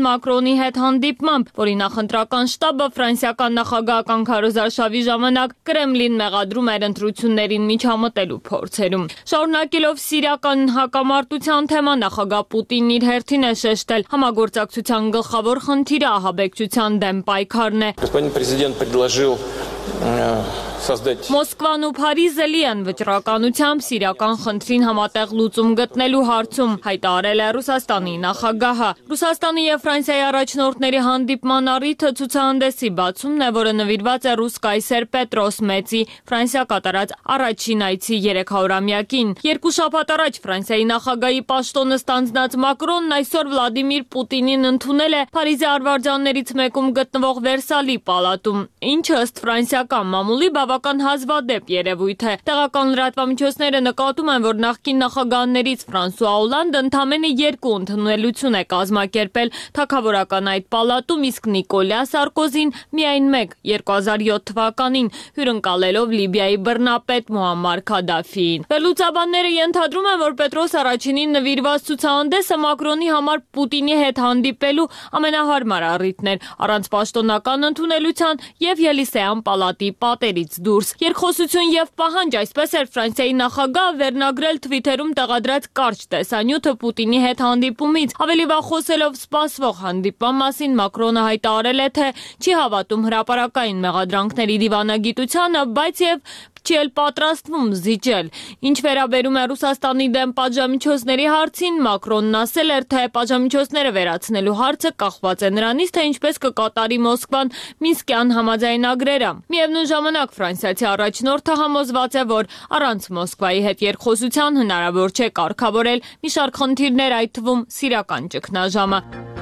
Մակրոնի հետ հանդիպմամբ, որի նախընտրական շտաբը ֆրանսիական նախագահական քարոզարշավի ժամանակ Կրեմլին մեղադրում էր ընտրություններին միջամտելու փորձերում։ Շարունակելով սիրիական հակամարտության թեման, նախագահ Պուտինն իր հերթին է շեշտել համագործակցության գլխավոր խնդիրը ահաբեկչության դեմ պայքարն է։ Господин президент предложил Մոսկվան ու Փարիզը լի են վճռականությամբ սիրիական խնդրին համատեղ լուծում գտնելու հարցում, հայտարարել է Ռուսաստանի նախագահը։ Ռուսաստանի եւ Ֆրանսիայի առաջնորդների հանդիպման առիթը ցուցահանդեսի բացումն է, որը նվիրված է ռուս կայսեր Պետրոս Մեծի Ֆրանսիա կատարած առաջին այցի երեքսունամյակին։ Երկու շաբաթ առաջ Ֆրանսիայի նախագահի պաշտոնը ստանձնած Մակրոնն այսօր Վլադիմիր Պուտինին ընդունել է Փարիզի արվարձաններից մեկում գտնվող Վերսալի պալատում, ինչը ըստ ֆրանսիական մամուլի բավական հազվադեպ երևույթ է։ Տեղական լրատվամիջոցները նկատում են, որ նախկին նախագահներից Ֆրանսուଆ Օլանդը ընդամենը երկու ընդունելություն է կազմակերպել թագավորական այդ պալատում, իսկ Նիկոլա Սարկոզին միայն մեկ երկու հազար յոթ թվականին, հյուրընկալելով Լիբիայի բռնապետ Մուամմար Քադաֆիին։ Վերլուծաբանները ենթադրում են, որ Պետրոս առաջինին նվիրված ցուցահանդեսը Մակրոնի համար Պուտինի հետ հանդիպելու ամենահարմար առիթն էր, առանց պաշտոնական ընդունելության եւ Ելիսեյան պալատի պատերից դուրս։ Երկխոսություն եւ պահանջ, այսպես էր Ֆրանսիայի նախագահը վերնագրել Թվիթերում տեղադրած կարճ տեսանյութը Պուտինի հետ հանդիպումից։ Ավելի վաղ խոսելով սպասվող հանդիպման մասին, Մակրոնը հայտարարել է, թե չի հավատում հրապարակային մեղադրանքների դիվանագիտությանը, բայց եւ չի էլ պատրաստվում զիջել։ Ինչ վերաբերում է Ռուսաստանի դեմ պատժամիջոցների հարցին, Մակրոնն ասել էր, թե պատժամիջոցները վերացնելու հարցը կախված է նրանից, թե ինչպես կկատարի Մոսկվան Մինսկյան համաձայնագրերը։ Միևնույն ժամանակ ֆրանսիացի առաջնորդը համոզված է, որ առանց Մոսկվայի հետ երկխոսության հնարավոր չէ կարգավորել մի շարք խնդիրներ, այդ թվում սիրիական ճգնաժամը։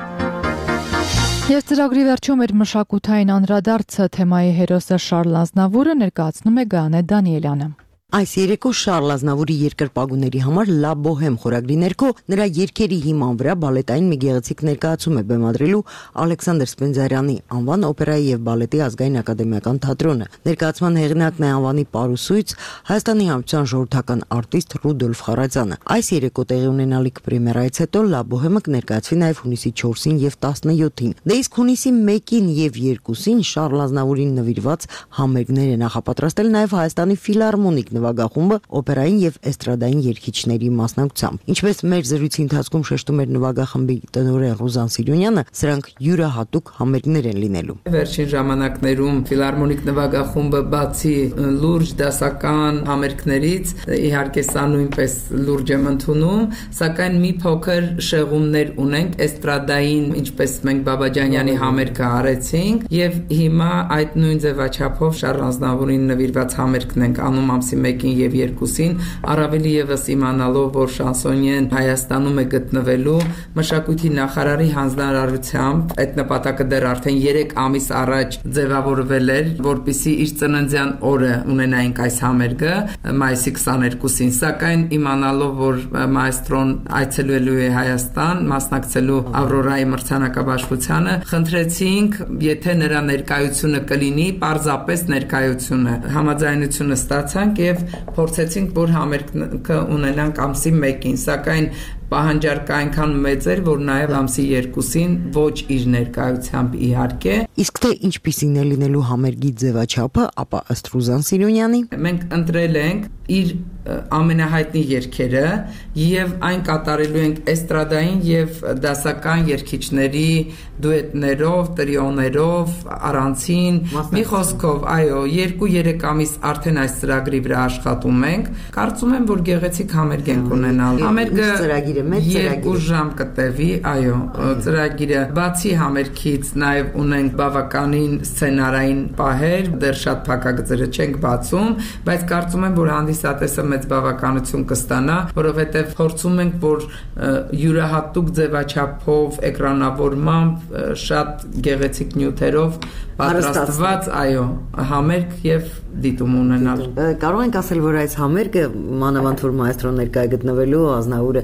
Եվ ծրագրի վերջում էր մշակութային անդրադարձը, թեմայի հերոսը Շարլ Ազնավուրը ներկայացնում է Գայանե Դանիելյանը։ Այս երեկո Շարլ Ազնավուրի երկրպագուների համար Լա Բոհեմ խորագրի ներքո նրա երգերի հիման վրա բալետային մի գեղեցիկ ներկայացում է բեմադրելու Ալեքսանդր Սպենդիարյանի անվան օպերայի եւ բալետի ազգային ակադեմիական թատրոնը։ Ներկայացման հեղինակն է անվանի պարուսույց Հայաստանի Հանրապետության ժողովրդական արտիստ Ռուդոլֆ Խարաձյանը։ Այս երեկո տեղի ունենալիք պրեմիերայից հետո Լա Բոհեմը կներկայացվի նաեւ հունիսի չորսին եւ տասնյոթին։ Դե իսկ հունիսի մեկին եւ երկուսին Շարլ Ազնավուրին նվիրված համերգներ է նախապատրաստել նաեւ Հայաստանի ֆիլհարմոնիկ նվագախումբը օպերային եւ էստրադային երգիչների մասնակցությամբ։ Ինչպես մեր զրույցի ընթացքում շեշտում էր նվագախմբի տնօրեն Ռուզան Սիրունյանը, սրանք յուրահատուկ համերգներ են լինելու։ Վերջին ժամանակներում ֆիլհարմոնիկ նվագախումբը բացի լուրջ դասական համերգներից, իհարկե սա նույնպես լուրջ եմ ընդունում, սակայն մի փոքր շեղումներ ունենք էստրադային, ինչպես մենք Բաբաջանյանի համերգը արեցինք, եւ հիմա այդ նույն ձևաչափով Շարլ Ազնավուրին նվիրված համերգն ենք անում ամսի մեկին եւ երկուսին, առավելի եւս իմանալով, որ շանսոնյեն Հայաստանում է գտնվելու, մշակույթի նախարարի հանձնարարությամբ այդ նպատակը դեռ արդեն երեք ամիս առաջ ձևավորվել էր, որպեսզի իր ծննդյան օրը ունենայինք այս համերգը մայիսի քսաներկուսին, սակայն իմանալով, որ մայստրոն այցելելու է Հայաստան, մասնակցելու Ավրորայի մրցանակաբաշխությանը, խնդրեցինք, եթե նրա ներկայությունը կլինի, պարզապես ներկայությունը, համաձայնությունը ստացանք եւ փորձեցինք, որ համերգը ունենանք ամսի մեկին, սակայն պահանջարկը այնքան մեծ էր, որ նաև ամսի երկուսին ոչ իր ներկայությամբ իհարկե։ Իսկ թե ինչպիսին է լինելու համերգի ձևաչափը, ապա ըստ Ռուզան Սիրունյանի մենք ընտրել ենք իր ամենահայտնի երգերը եւ այն կատարելու ենք էստրադային եւ դասական երգիչների դուետներով, տրիոներով, առանցին, մի խոսքով, այո, երկու-երեք ամիս արդեն այս ծրագրի վրա աշխատում ենք։ Կարծում եմ, որ գեղեցիկ համերգ ենք ունենալ։ Համերգը երկու ժամ կտևի, այո, ծրագիրը բացի համերգից նաև ունենք բավականին սցենարային պահեր, դեռ շատ փակագծերը չենք բացում, բայց կարծում եմ, որ հանդիսատեսը մեծ բավականություն կստանա, որովհետև փորձում ենք, որ յուրահատուկ ձևաչափով, էկրանավորմամբ, շատ գեղեցիկ նյութերով պատրաստված, այո, համերգ եւ դիտում ունենալ։ Կարող ենք ասել, որ այս համերգը մանավանդ որ մայստրոն ներկայ գտնվելու Ազնավուրը մեծար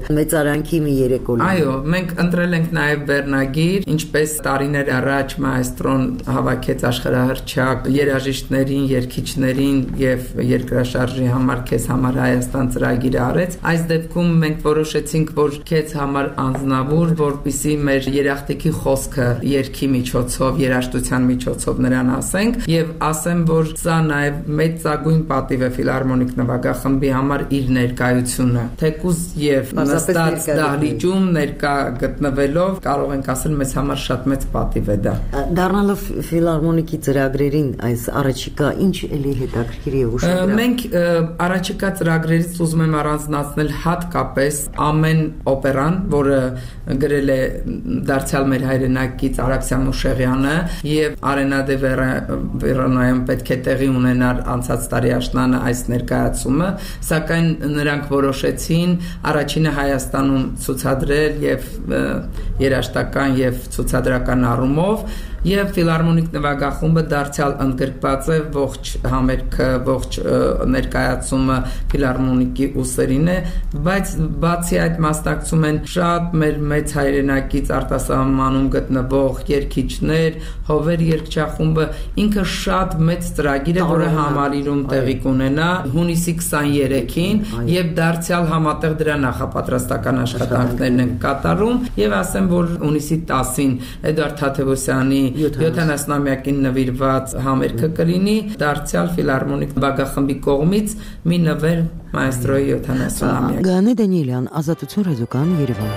շարանքի մի երեկո։ Այո, մենք ընտրել ենք նաև վերնագիր, ինչպես տարիներ առաջ մայստրոն հավաքեց աշխարհահռչակ երաժիշտներին, երգիչներին եւ երկրաշարժի համար քեզ համար Հայաստան ծրագիրը արեց։ Այս դեպքում մենք որոշեցինք, որ քեզ համար անձնավոր, որպեսզի մեր երախտիկի խոսքը երգի միջոցով, երաժշտության միջոցով նրան ասենք եւ ասեմ, որ սա նաև մեծ ծագույն պատիվ է ֆիլհարմոնիկ նվագախմբի համար իր ներկայությունը։ Թեկուզ եւ նստած դահլիճում ներկա գտնվելով կարող ենք ասել մեզ համար շատ մեծ պատիվ է դա։ Դառնալով ֆիլհարմոնիկի ծրագրերին այս առաջիկա ինչ էլի հետաքրքիր եւ ուշադրական։ Մենք առաջիկա ծրագրերից ուզում եմ առանձնացնել հատկապես ամեն օպերան, որը գրել է դարձյալ մեր հայրենակից Արաքսյան Ուշեղյանը եւ Արենա դե Վերոնայում պետք է տեղի ունենար անցած տարի աշնանը այս ներկայացումը, սակայն նրանք որոշեցին առաջինը Հայաստանում ցուցադրել եւ երաժշտական եւ ցուցադրական առումով եւ ֆիլհարմոնիկ նվագախումբը դարձյալ ընդգրկված է ողջ համերգը, ողջ ներկայացումը ֆիլհարմոնիկի ուսերին է, բայց բացի այդ մասնակցում են շատ մեր մեծ հայրենակից արտասահմանում գտնվող երգիչներ, Հովեր երգչախումբը, ինքը շատ մեծ ծրագիր է, որը համալիրում տեղի կունենա հունիսի քսաներեքին եւ դարձյալ համատեղ դրա նախապատրաստական աշխատանքներն են կատարում եւ ասեմ, որ հունիսի տասին Էդուարդ Թադևոսյանի յոթանասնամյակին նվիրված համերգը կլինի դարձյալ ֆիլհարմոնիկ նվագախմբի կողմից մի նվեր մայստրոյի յոթանասնամյակ։ Գանե Դանիելյան, Ազատություն ռադիոկայան, Երևան։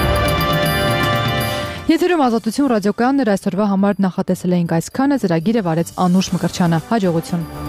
Եթերում Ազատություն ռադիոկայանն այսօրվա համար նախատեսել էինք այսքանը, ծրագիրը վարեց Անուշ Մկրտչյանը։ Հաջողություն։